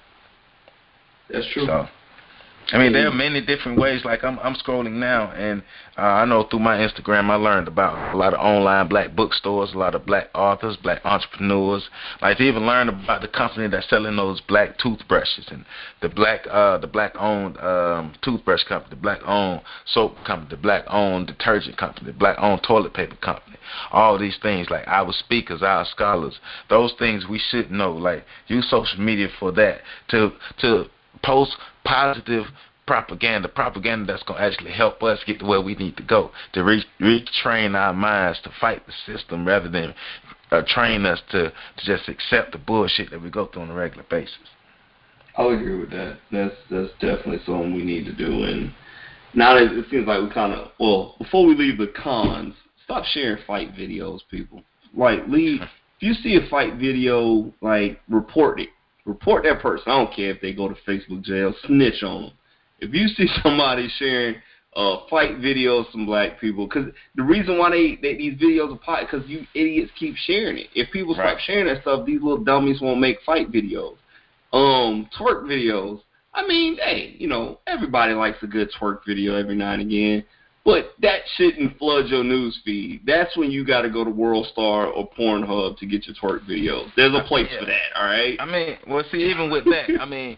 That's true. So. I mean, there are many different ways. Like I'm, I'm scrolling now, and uh, I know through my Instagram, I learned about a lot of online black bookstores, a lot of black authors, black entrepreneurs. Like to even learn about the company that's selling those black toothbrushes and the black, uh, the black-owned um, toothbrush company, the black-owned soap company, the black-owned detergent company, the black-owned toilet paper company. All these things, like our speakers, our scholars, those things we should know. Like use social media for that to to. post positive propaganda, propaganda that's going to actually help us get to where we need to go, to re- retrain our minds to fight the system rather than uh, train us to, to just accept the bullshit that we go through on a regular basis. I'll agree with that. That's that's definitely something we need to do. And now that it seems like we kind of, well, before we leave the cons, stop sharing fight videos, people. Like, leave, if you see a fight video, like, report it. Report that person. I don't care if they go to Facebook jail. Snitch on them. If you see somebody sharing uh, fight videos from black people, because the reason why they, they these videos are pot, because you idiots keep sharing it. If people stop right. sharing that stuff, these little dummies won't make fight videos. Um, twerk videos. I mean, hey, you know, everybody likes a good twerk video every now and again. But that shouldn't flood your news feed. That's when you got to go to WorldStar or Pornhub to get your twerk videos. There's a place yeah. for that, all right? I mean, well, see, even with that, I mean,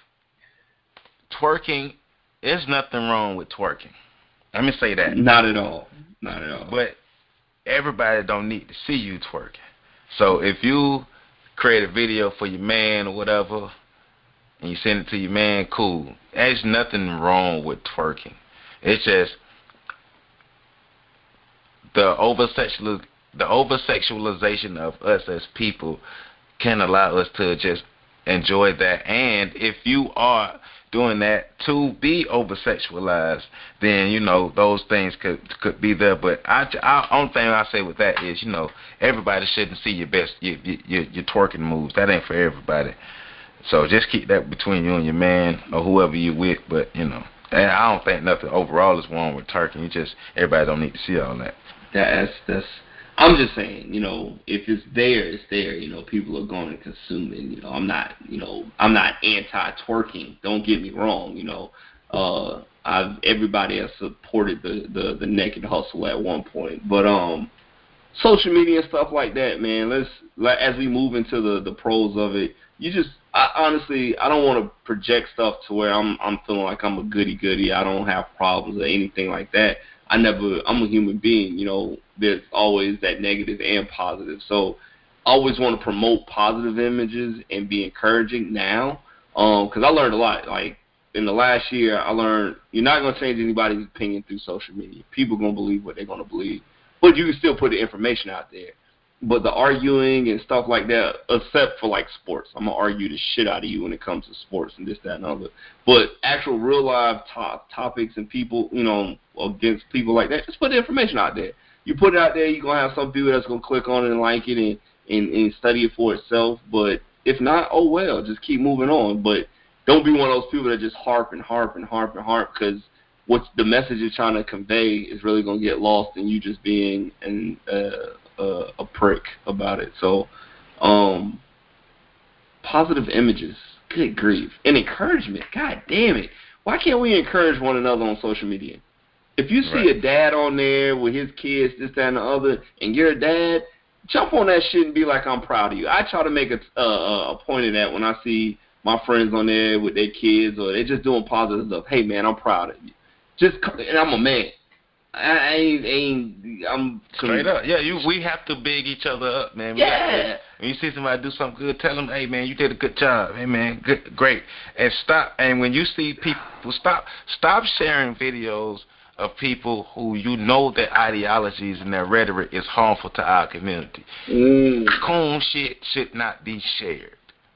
twerking, there's nothing wrong with twerking. Let me say that. Not at all. Not at all. But everybody don't need to see you twerking. So if you create a video for your man or whatever, and you send it to your man, cool. There's nothing wrong with twerking. It's just the over sexual the over sexualization of us as people can allow us to just enjoy that. And if you are doing that to be over sexualized, then you know those things could could be there. But I, I only thing I say with that is, you know, everybody shouldn't see your best your your, your twerking moves. That ain't for everybody. So just keep that between you and your man or whoever you with. But you know. And I don't think nothing overall is wrong with twerking. You just everybody don't need to see all that. That's that's. I'm just saying, you know, if it's there, it's there. You know, people are going to consume it. You know, I'm not, you know, I'm not anti-twerking. Don't get me wrong. You know, uh, I've everybody has supported the, the the naked hustle at one point, but um, social media and stuff like that, man. Let's like, as we move into the the pros of it, you just I, honestly, I don't want to project stuff to where I'm I'm feeling like I'm a goody goody. I don't have problems or anything like that. I never, I'm a human being, you know, there's always that negative and positive. So I always want to promote positive images and be encouraging now, because um, I learned a lot. Like, in the last year, I learned you're not going to change anybody's opinion through social media. People are going to believe what they're going to believe. But you can still put the information out there. But the arguing and stuff like that, except for, like, sports. I'm going to argue the shit out of you when it comes to sports and this, that, and other. But actual real-life to- topics and people, you know, against people like that, just put the information out there. You put it out there, you're going to have some people that's going to click on it and like it and, and, and study it for itself. But if not, oh, well, just keep moving on. But don't be one of those people that just harp and harp and harp and harp, because what the message you're trying to convey is really going to get lost in you just being an uh, Uh, a prick about it. So, um, positive images, good grief, and encouragement. God damn it! Why can't we encourage one another on social media? If you see Right. a dad on there with his kids, this, that, and the other, and you're a dad, jump on that shit and be like, "I'm proud of you." I try to make a uh, a point of that when I see my friends on there with their kids or they're just doing positive stuff. Hey man, I'm proud of you. Just and I'm a man. I ain't, ain't I'm Straight up, yeah. You, we have to big each other up, man. We yeah. Got to, when you see somebody do something good, tell them, "Hey, man, you did a good job. Hey, man, good, great." And stop. And when you see people, stop, stop sharing videos of people who you know their ideologies and their rhetoric is harmful to our community. Mm. Coon shit should not be shared.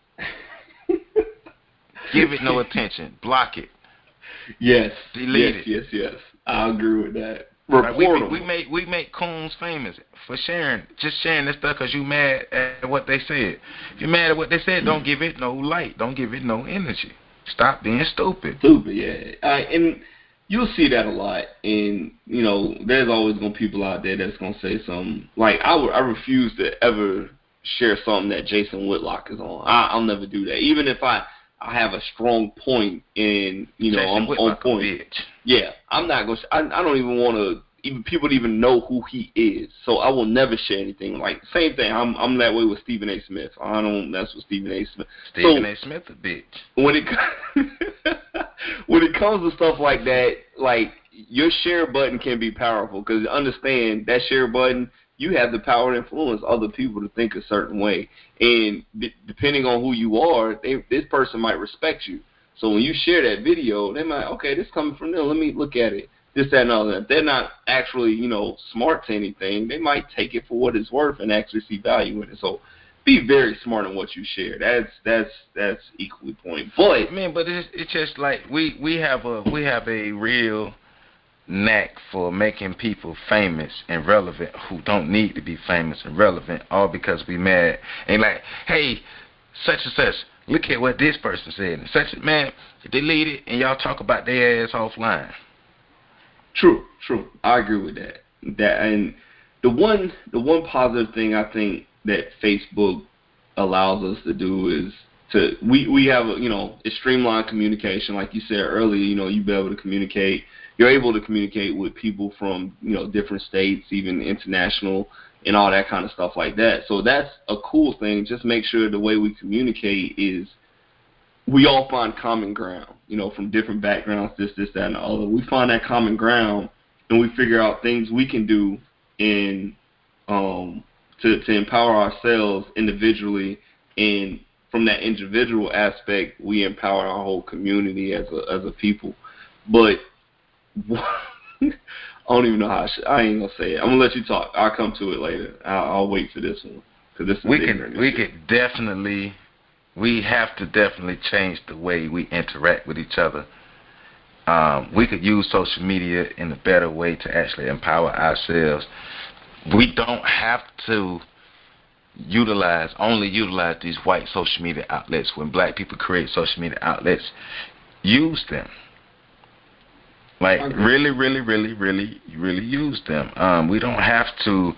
Give it no attention. Block it. Yes. Delete yes, it. Yes, yes, I agree with that. Report Like we, them. we make we make coons famous for sharing, just sharing this stuff because you mad at what they said. If you're mad at what they said, don't give it no light. Don't give it no energy. Stop being stupid. Stupid, yeah. Uh, and you'll see that a lot. And, you know, there's always going to be people out there that's going to say something. Like, I, w- I refuse to ever share something that Jason Whitlock is on. I, I'll never do that. Even if I, I have a strong point and, you know, Jason I'm Whitlock on point. A bitch. Yeah, I'm not going to, I, I don't even want to, even people to even know who he is. So I will never share anything. Like, same thing. I'm I'm that way with Stephen A. Smith. I don't mess with Stephen A. Smith. Stephen so, A. Smith a bitch. When it when it comes to stuff like that, like, your share button can be powerful, because understand that share button, you have the power to influence other people to think a certain way, and d- depending on who you are, they, this person might respect you. So when you share that video, they might, okay, this coming from them. Let me look at it. This, that, and other. If they're not actually, you know, smart to anything, they might take it for what it's worth and actually see value in it. So be very smart in what you share. That's that's that's equally point. But I mean, but it's it's just like we we have a we have a real knack for making people famous and relevant who don't need to be famous and relevant, all because we mad and like, hey, such and such, look at what this person said. And such a man, delete it and y'all talk about their ass offline. True, true. I agree with that. That and the one the one positive thing I think that Facebook allows us to do is to we we have a, you know, it's streamlined communication. Like you said earlier, you know, you be able to communicate. You're able to communicate with people from, you know, different states, even international, and all that kind of stuff like that. So that's a cool thing. Just make sure the way we communicate is we all find common ground, you know, from different backgrounds, this, this, that, and the other. We find that common ground, and we figure out things we can do in um, to, to empower ourselves individually, and from that individual aspect, we empower our whole community as a as a people. But I don't even know how I should. I ain't gonna say it. I'm gonna let you talk. I'll come to it later. I'll, I'll wait for this one, because this is We bigger could than we this shit. could definitely we have to definitely change the way we interact with each other. Um, we could use social media in a better way to actually empower ourselves. We don't have to utilize only utilize these white social media outlets. When black people create social media outlets, use them. Like really, really, really, really, really use them. Um, we don't have to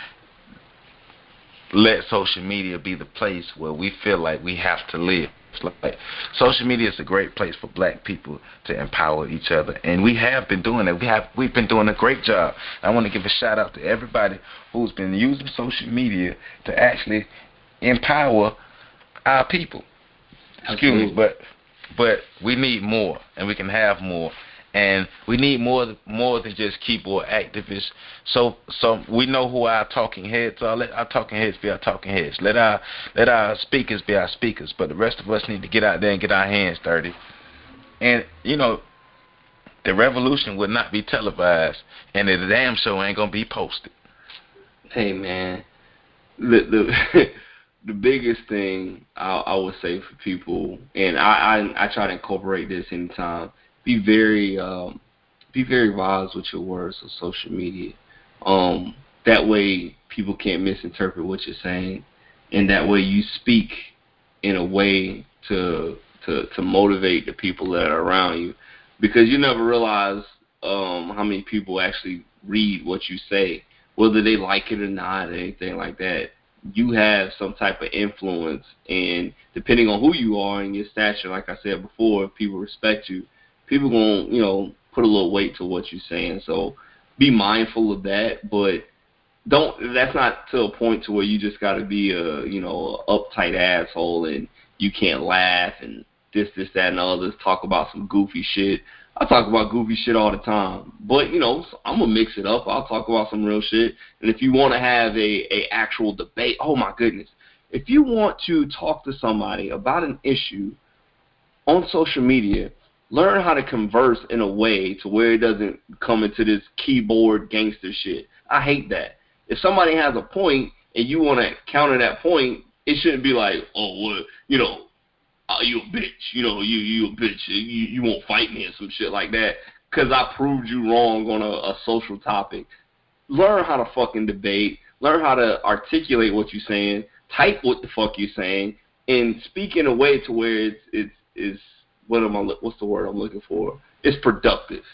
let social media be the place where we feel like we have to live. It's like social media is a great place for black people to empower each other, and we have been doing it. We have we've been doing a great job. I want to give a shout out to everybody who's been using social media to actually empower our people. Excuse me, but but we need more, and we can have more. And we need more more than just keyboard activists. So so we know who our talking heads are. Let our talking heads be our talking heads. Let our let our speakers be our speakers. But the rest of us need to get out there and get our hands dirty. And you know, the revolution will not be televised, and the damn show ain't gonna be posted. Hey man, the the the biggest thing I, I would say for people, and I, I I try to incorporate this anytime. Be very um, be very wise with your words on social media. Um, that way people can't misinterpret what you're saying, and that way you speak in a way to to to motivate the people that are around you, because you never realize um, how many people actually read what you say, whether they like it or not, or anything like that. You have some type of influence, and depending on who you are and your stature, like I said before, if people respect you, people gonna, you know, put a little weight to what you're saying. So be mindful of that, but don't. That's not to a point to where you just got to be a, you know, a uptight asshole and you can't laugh and this, this, that, and the others. Talk about some goofy shit. I talk about goofy shit all the time, but you know, I'm gonna mix it up. I'll talk about some real shit. And if you want to have a, a actual debate, oh my goodness, if you want to talk to somebody about an issue on social media, learn how to converse in a way to where it doesn't come into this keyboard gangster shit. I hate that. If somebody has a point and you want to counter that point, it shouldn't be like, oh, well, you know, oh, you a bitch, you know, you you a bitch, you, you won't fight me and some shit like that, because I proved you wrong on a, a social topic. Learn how to fucking debate, learn how to articulate what you're saying, type what the fuck you're saying, and speak in a way to where it's, it's, it's what am I, what's the word I'm looking for? It's productive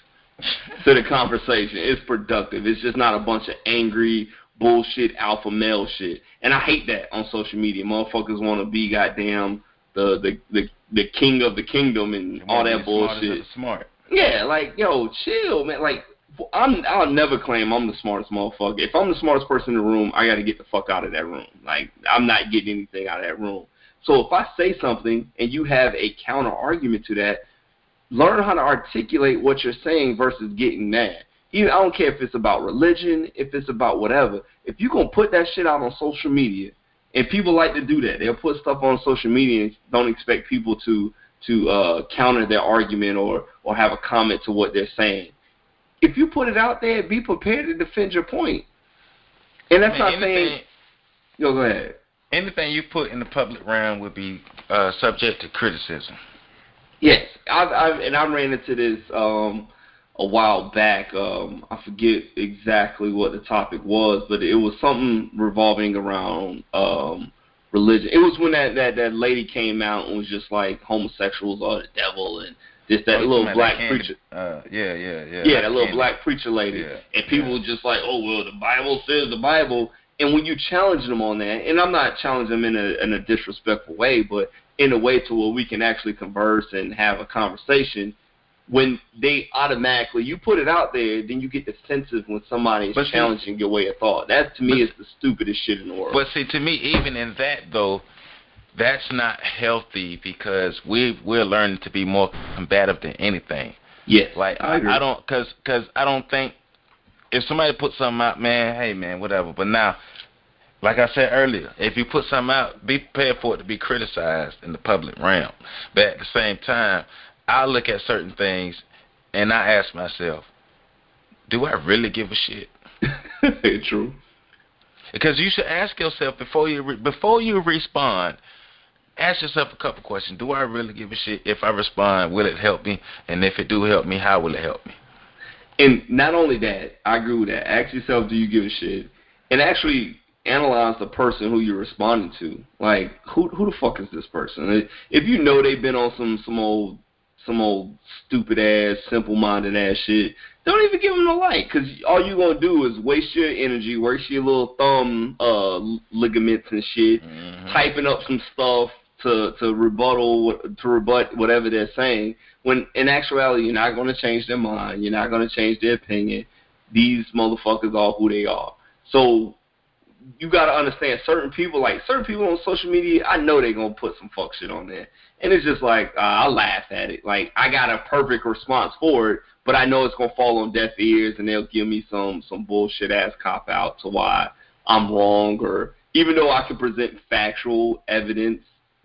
to the conversation. It's productive. It's just not a bunch of angry, bullshit, alpha male shit. And I hate that on social media. Motherfuckers want to be goddamn The, the the the king of the kingdom and all that bullshit. Smart. Yeah, like, yo, chill, man. Like, I'm I'll never claim I'm the smartest motherfucker. If I'm the smartest person in the room, I got to get the fuck out of that room. Like, I'm not getting anything out of that room. So if I say something and you have a counter argument to that, learn how to articulate what you're saying versus getting mad. Even, I don't care if it's about religion, if it's about whatever. If you're gonna put that shit out on social media. And people like to do that. They'll put stuff on social media and don't expect people to to uh, counter their argument or, or have a comment to what they're saying. If you put it out there, be prepared to defend your point. And that's I mean, not anything, saying... Yo, go ahead. Anything you put in the public realm would be uh, subject to criticism. Yes. I've, I've, and I ran into this... Um, a while back. um, I forget exactly what the topic was, but it was something revolving around um, religion. It was when that, that, that lady came out and was just like, homosexuals are the devil and this, that oh, little black that preacher. Uh, yeah, yeah, yeah. Yeah, that little candy. black preacher lady. Yeah, and people yeah. were just like, oh, well, the Bible says the Bible. And when you challenge them on that, and I'm not challenging them in a, in a disrespectful way, but in a way to where we can actually converse and have a conversation, when they automatically, you put it out there, then you get defensive when somebody is but challenging see, your way of thought. That, to me, is the stupidest shit in the world. But see, to me, even in that, though, that's not healthy because we, we're learning to be more combative than anything. Yes, like, I, agree. I don't, because cause I don't think, if somebody puts something out, man, hey, man, whatever. But now, like I said earlier, if you put something out, be prepared for it to be criticized in the public realm. But at the same time, I look at certain things and I ask myself, do I really give a shit? True. Because you should ask yourself before you re- before you respond, ask yourself a couple questions. Do I really give a shit? If I respond, will it help me? And if it do help me, how will it help me? And not only that, I agree with that. Ask yourself, do you give a shit? And actually analyze the person who you're responding to. Like, who who the fuck is this person? If you know they've been on some some old some old stupid ass, simple minded ass shit, don't even give them a like, because all you're going to do is waste your energy, waste your little thumb uh, ligaments and shit, mm-hmm. typing up some stuff to, to rebuttal, to rebut whatever they're saying, when in actuality, you're not going to change their mind, you're not going to change their opinion. These motherfuckers are who they are. So you got to understand, certain people, like certain people on social media, I know they're going to put some fuck shit on there. And it's just like, uh, I laugh at it. Like, I got a perfect response for it, but I know it's going to fall on deaf ears, and they'll give me some, some bullshit-ass cop-out to why I'm wrong, or even though I can present factual evidence,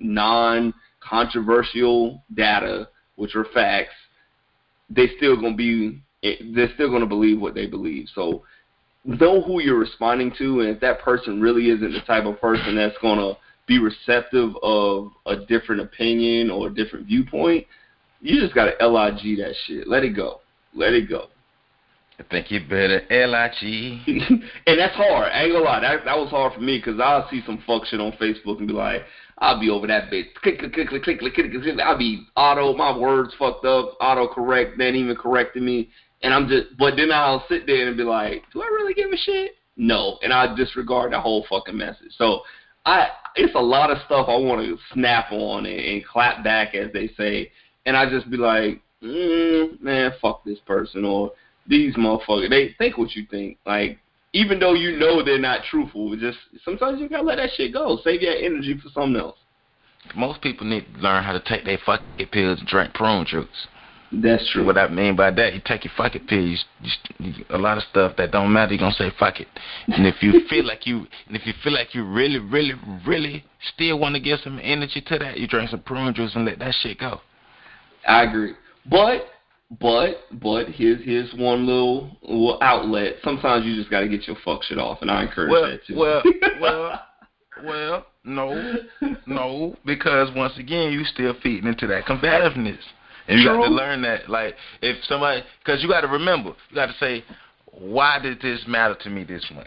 non-controversial data, which are facts, they still going to be, they're still going to believe what they believe. So know who you're responding to, and if that person really isn't the type of person that's going to be receptive of a different opinion or a different viewpoint, you just got to L I G that shit. Let it go. Let it go. I think you better L I G. And that's hard. I ain't gonna lie. That, that was hard for me, because I'll see some fuck shit on Facebook and be like, I'll be over that bitch. Click, click, click, click, click, click, click, click. I'll be auto, my words fucked up, auto correct, then even correcting me. And I'm just, but then I'll sit there and be like, do I really give a shit? No. And I disregard the whole fucking message. So I, it's a lot of stuff I want to snap on and, and clap back, as they say. And I just be like, mm, man, fuck this person, or these motherfuckers. They think what you think. Like, even though you know they're not truthful, just sometimes you gotta let that shit go. Save your energy for something else. Most people need to learn how to take their fucking pills and drink prune juice. That's true. What I mean by that, you take your fucking pills. You, you, a lot of stuff that don't matter, you're gonna say fuck it. And if you feel like you, and if you feel like you really, really, really still want to give some energy to that, you drink some prune juice and let that shit go. I agree, but but but here's here's one little, little outlet. Sometimes you just gotta get your fuck shit off, and I encourage well, that too. Well, well, well, no, no, because once again, you still feeding into that combativeness. And you True. got to learn that, like, if somebody, because you got to remember, you got to say, why did this matter to me this much?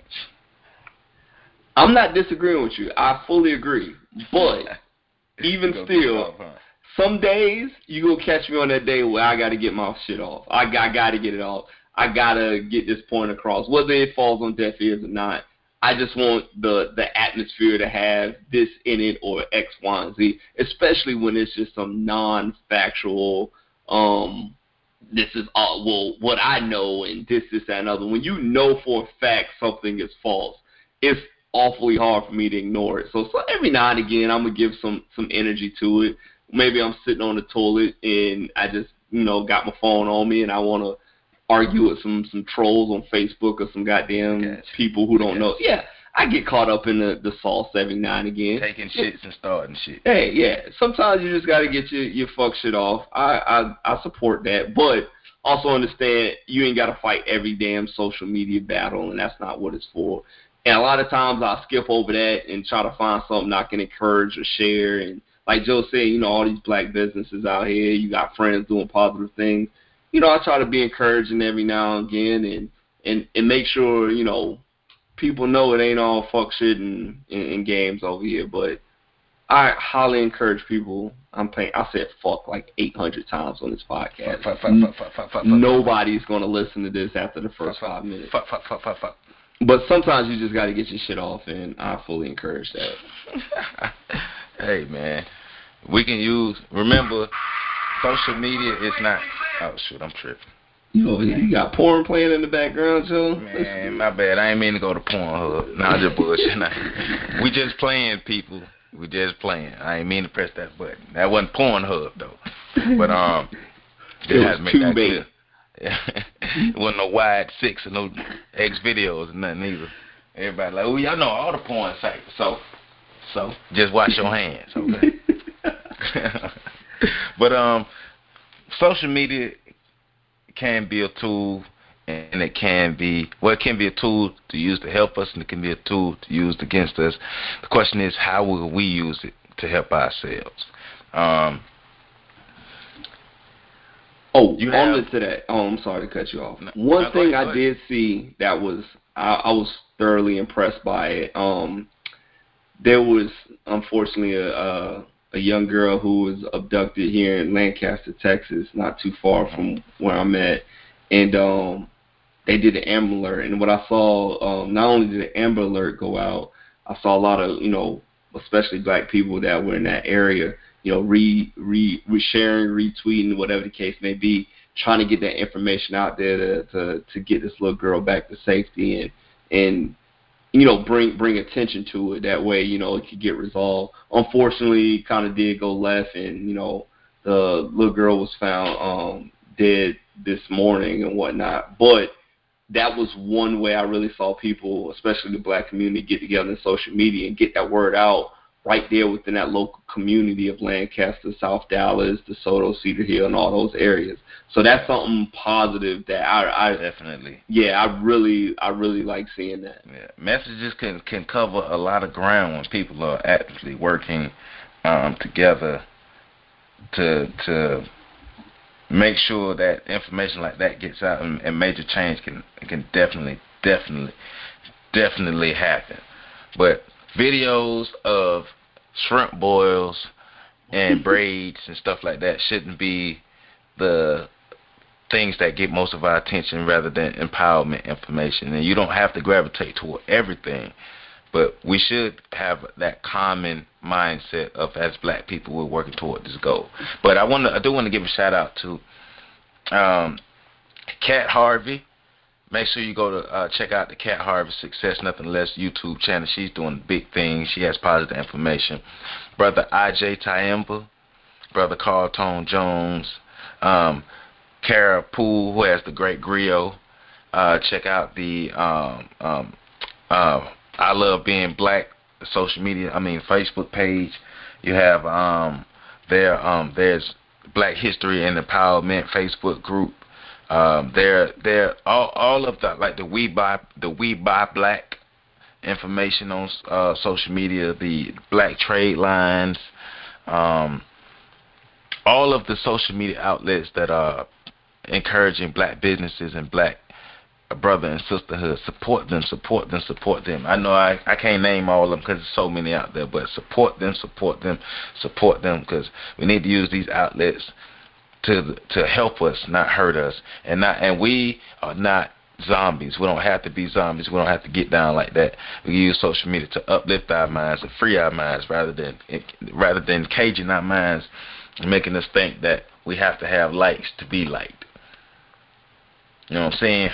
I'm not disagreeing with you. I fully agree. But even still, off, huh? Some days you going to catch me on that day where I got to get my shit off. I, I got to get it off. I got to get this point across. Whether it falls on deaf ears or not, I just want the, the atmosphere to have this in it, or X, Y, and Z, especially when it's just some non-factual, um, this is, all, well, what I know, and this, this, that, and other. When you know for a fact something is false, it's awfully hard for me to ignore it. So, so every now and again, I'm going to give some, some energy to it. Maybe I'm sitting on the toilet, and I just, you know, got my phone on me, and I want to argue with some some trolls on Facebook, or some goddamn gotcha. people who don't know. Yeah, I get caught up in the, the sauce every now and again. Taking shits and starting shit. Hey, yeah. Sometimes you just got to get your, your fuck shit off. I, I, I support that. But also understand, you ain't got to fight every damn social media battle, and that's not what it's for. And a lot of times I skip over that and try to find something I can encourage or share. And like Joe said, you know, all these black businesses out here, you got friends doing positive things. You know, I try to be encouraging every now and again, and, and, and make sure, you know, people know it ain't all fuck shit and, and, and games over here. But I highly encourage people. I'm paying, I said fuck like eight hundred times on this podcast. Fuck, fuck, fuck, fuck, fuck, fuck, Nobody's going to listen to this after the first fuck, five minutes. Fuck, fuck, fuck, fuck, fuck. But sometimes you just got to get your shit off, and I fully encourage that. Hey, man. We can use, remember, social media is not, oh, shoot, I'm tripping. You over here, you got porn playing in the background, Joe? Man, my bad. I ain't mean to go to Pornhub. Nah, just bullshit. Nah. We just playing, people. We just playing. I ain't mean to press that button. That wasn't Pornhub, though. But, um, it was too big. It wasn't no wide six and no X videos or nothing either. Everybody like, oh, y'all know all the porn sites. So, so just wash your hands, okay? But um, social media can be a tool, and it can be, well, it can be a tool to use to help us, and it can be a tool to use against us. The question is, how will we use it to help ourselves? Um, oh, you on have, to that. Oh, I'm sorry to cut you off. No, One no, thing ahead, I did see that was, I, I was thoroughly impressed by it. Um, there was, unfortunately, a, a a young girl who was abducted here in Lancaster, Texas, not too far from where I'm at, and um, they did an Amber Alert. And what I saw, um, not only did the Amber Alert go out, I saw a lot of, you know, especially black people that were in that area, you know, re, re, re sharing, retweeting, whatever the case may be, trying to get that information out there to, to, to get this little girl back to safety and, and, you know, bring, bring attention to it. That way, you know, it could get resolved. Unfortunately, it kind of did go left, and, you know, the little girl was found, um, dead this morning and whatnot. But that was one way I really saw people, especially the black community, get together in social media and get that word out right there within that local community of Lancaster, South Dallas, DeSoto, Cedar Hill, and all those areas. So that's something positive that I, I definitely. Yeah, I really, I really like seeing that. Yeah, messages can can cover a lot of ground when people are actively working um, together to to make sure that information like that gets out, and, and major change can can definitely, definitely, definitely happen. But videos of shrimp boils and braids and stuff like that shouldn't be the things that get most of our attention rather than empowerment information. And you don't have to gravitate toward everything, but we should have that common mindset of, as black people, we're working toward this goal. But I want to, I do want to give a shout out to um, Kat Harvey. Make sure you go to uh, check out the Kat Harvey Success Nothing Less YouTube channel. She's doing big things. She has positive information. Brother I J Tyemba, Brother Carl Tone Jones, um, Kara Poole, who has the Great Griot. Uh, check out the um, um, uh, I Love Being Black social media, I mean Facebook page. You have um, there um, there's Black History and Empowerment Facebook group. Um, there there all all of the like the We Buy the We Buy Black information on uh, social media, the Black Trade Lines, um, all of the social media outlets that are encouraging black businesses and black brother and sisterhood. Support them, support them, support them. I know I, I can't name all of them because there's so many out there, but support them, support them, support them, because we need to use these outlets to to help us, not hurt us. And not and we are not zombies. We don't have to be zombies. We don't have to get down like that. We use social media to uplift our minds and free our minds rather than rather than caging our minds and making us think that we have to have likes to be liked. You know what I'm saying?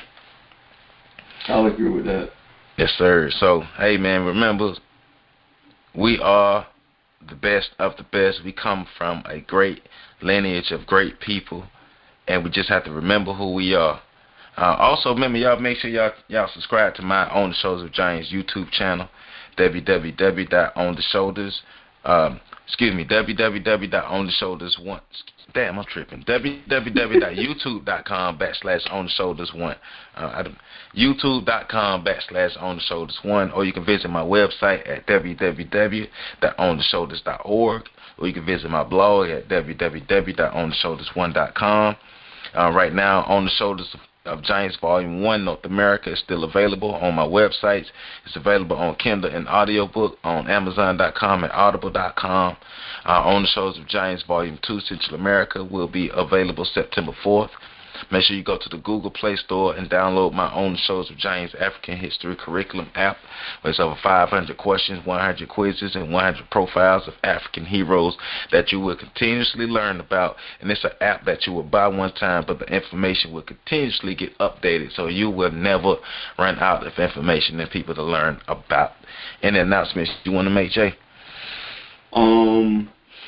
I'll agree with that. Yes, sir. So, hey, man, remember, we are the best of the best. We come from a great lineage of great people, and we just have to remember who we are. Uh, also, remember, y'all make sure y'all y'all subscribe to my On the Shoulders of Giants YouTube channel, w w w dot on the shoulders. Um, excuse me, w w w dot on the shoulders one. Damn, I'm tripping. w w w dot youtube dot com backslash on the shoulders one. Uh, youtube dot com backslash on the shoulders one. Or you can visit my website at w w w dot on the shoulders dot org. Or you can visit my blog at w w w dot on the shoulders one dot com. Uh, right now, On the Shoulders of of Giants Volume one North America is still available on my websites. It's available on Kindle and audiobook on amazon dot com and audible dot com. Uh, on the Shoulders of Giants Volume two Central America will be available September fourth. Make sure you go to the Google Play Store and download my On the Shoulders of Giants African History Curriculum app. There's over five hundred questions, one hundred quizzes, and one hundred profiles of African heroes that you will continuously learn about. And it's an app that you will buy one time, but the information will continuously get updated, so you will never run out of information and people to learn about. Any announcements you want to make, Jay? Um,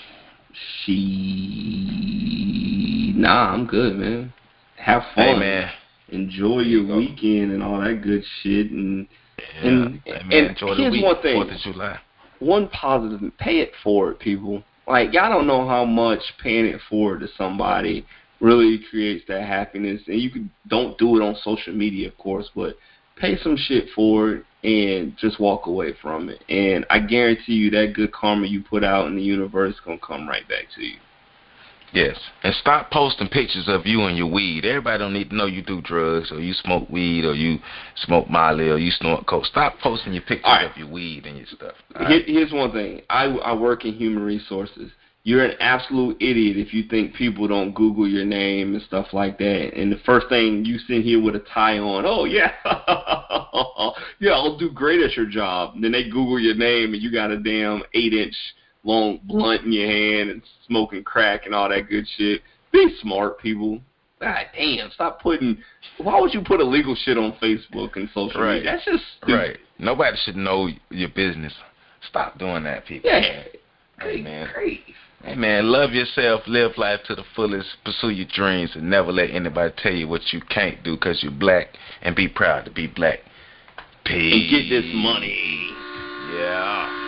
she... Nah, I'm good, man. Have fun. Hey, man. Enjoy your you weekend and all that good shit. And yeah. and, hey, man, and enjoy here's the week, one thing. fourth of July. One positive, pay it forward, people. Like, y'all don't know how much paying it forward to somebody really creates that happiness. And you can, don't do it on social media, of course, but pay some shit forward and just walk away from it. And I guarantee you that good karma you put out in the universe is going to come right back to you. Yes, and stop posting pictures of you and your weed. Everybody don't need to know you do drugs or you smoke weed or you smoke Molly or you snort coke. Stop posting your pictures right. of your weed and your stuff. Here, right. Here's one thing. I, I work in human resources. You're an absolute idiot if you think people don't Google your name and stuff like that. And the first thing you sit here with a tie on, oh, yeah, yeah, I'll do great at your job. And then they Google your name and you got a damn eight-inch long blunt in your hand and smoking crack and all that good shit. Be smart, people. God damn, stop putting, why would you put illegal shit on Facebook and social right. media? That's just stupid. Right. Nobody should know your business. Stop doing that, people. Yeah. Hey, man. Great. Hey, man, love yourself, live life to the fullest, pursue your dreams, and never let anybody tell you what you can't do because you're black, and be proud to be black. Peace. And get this money. Yeah.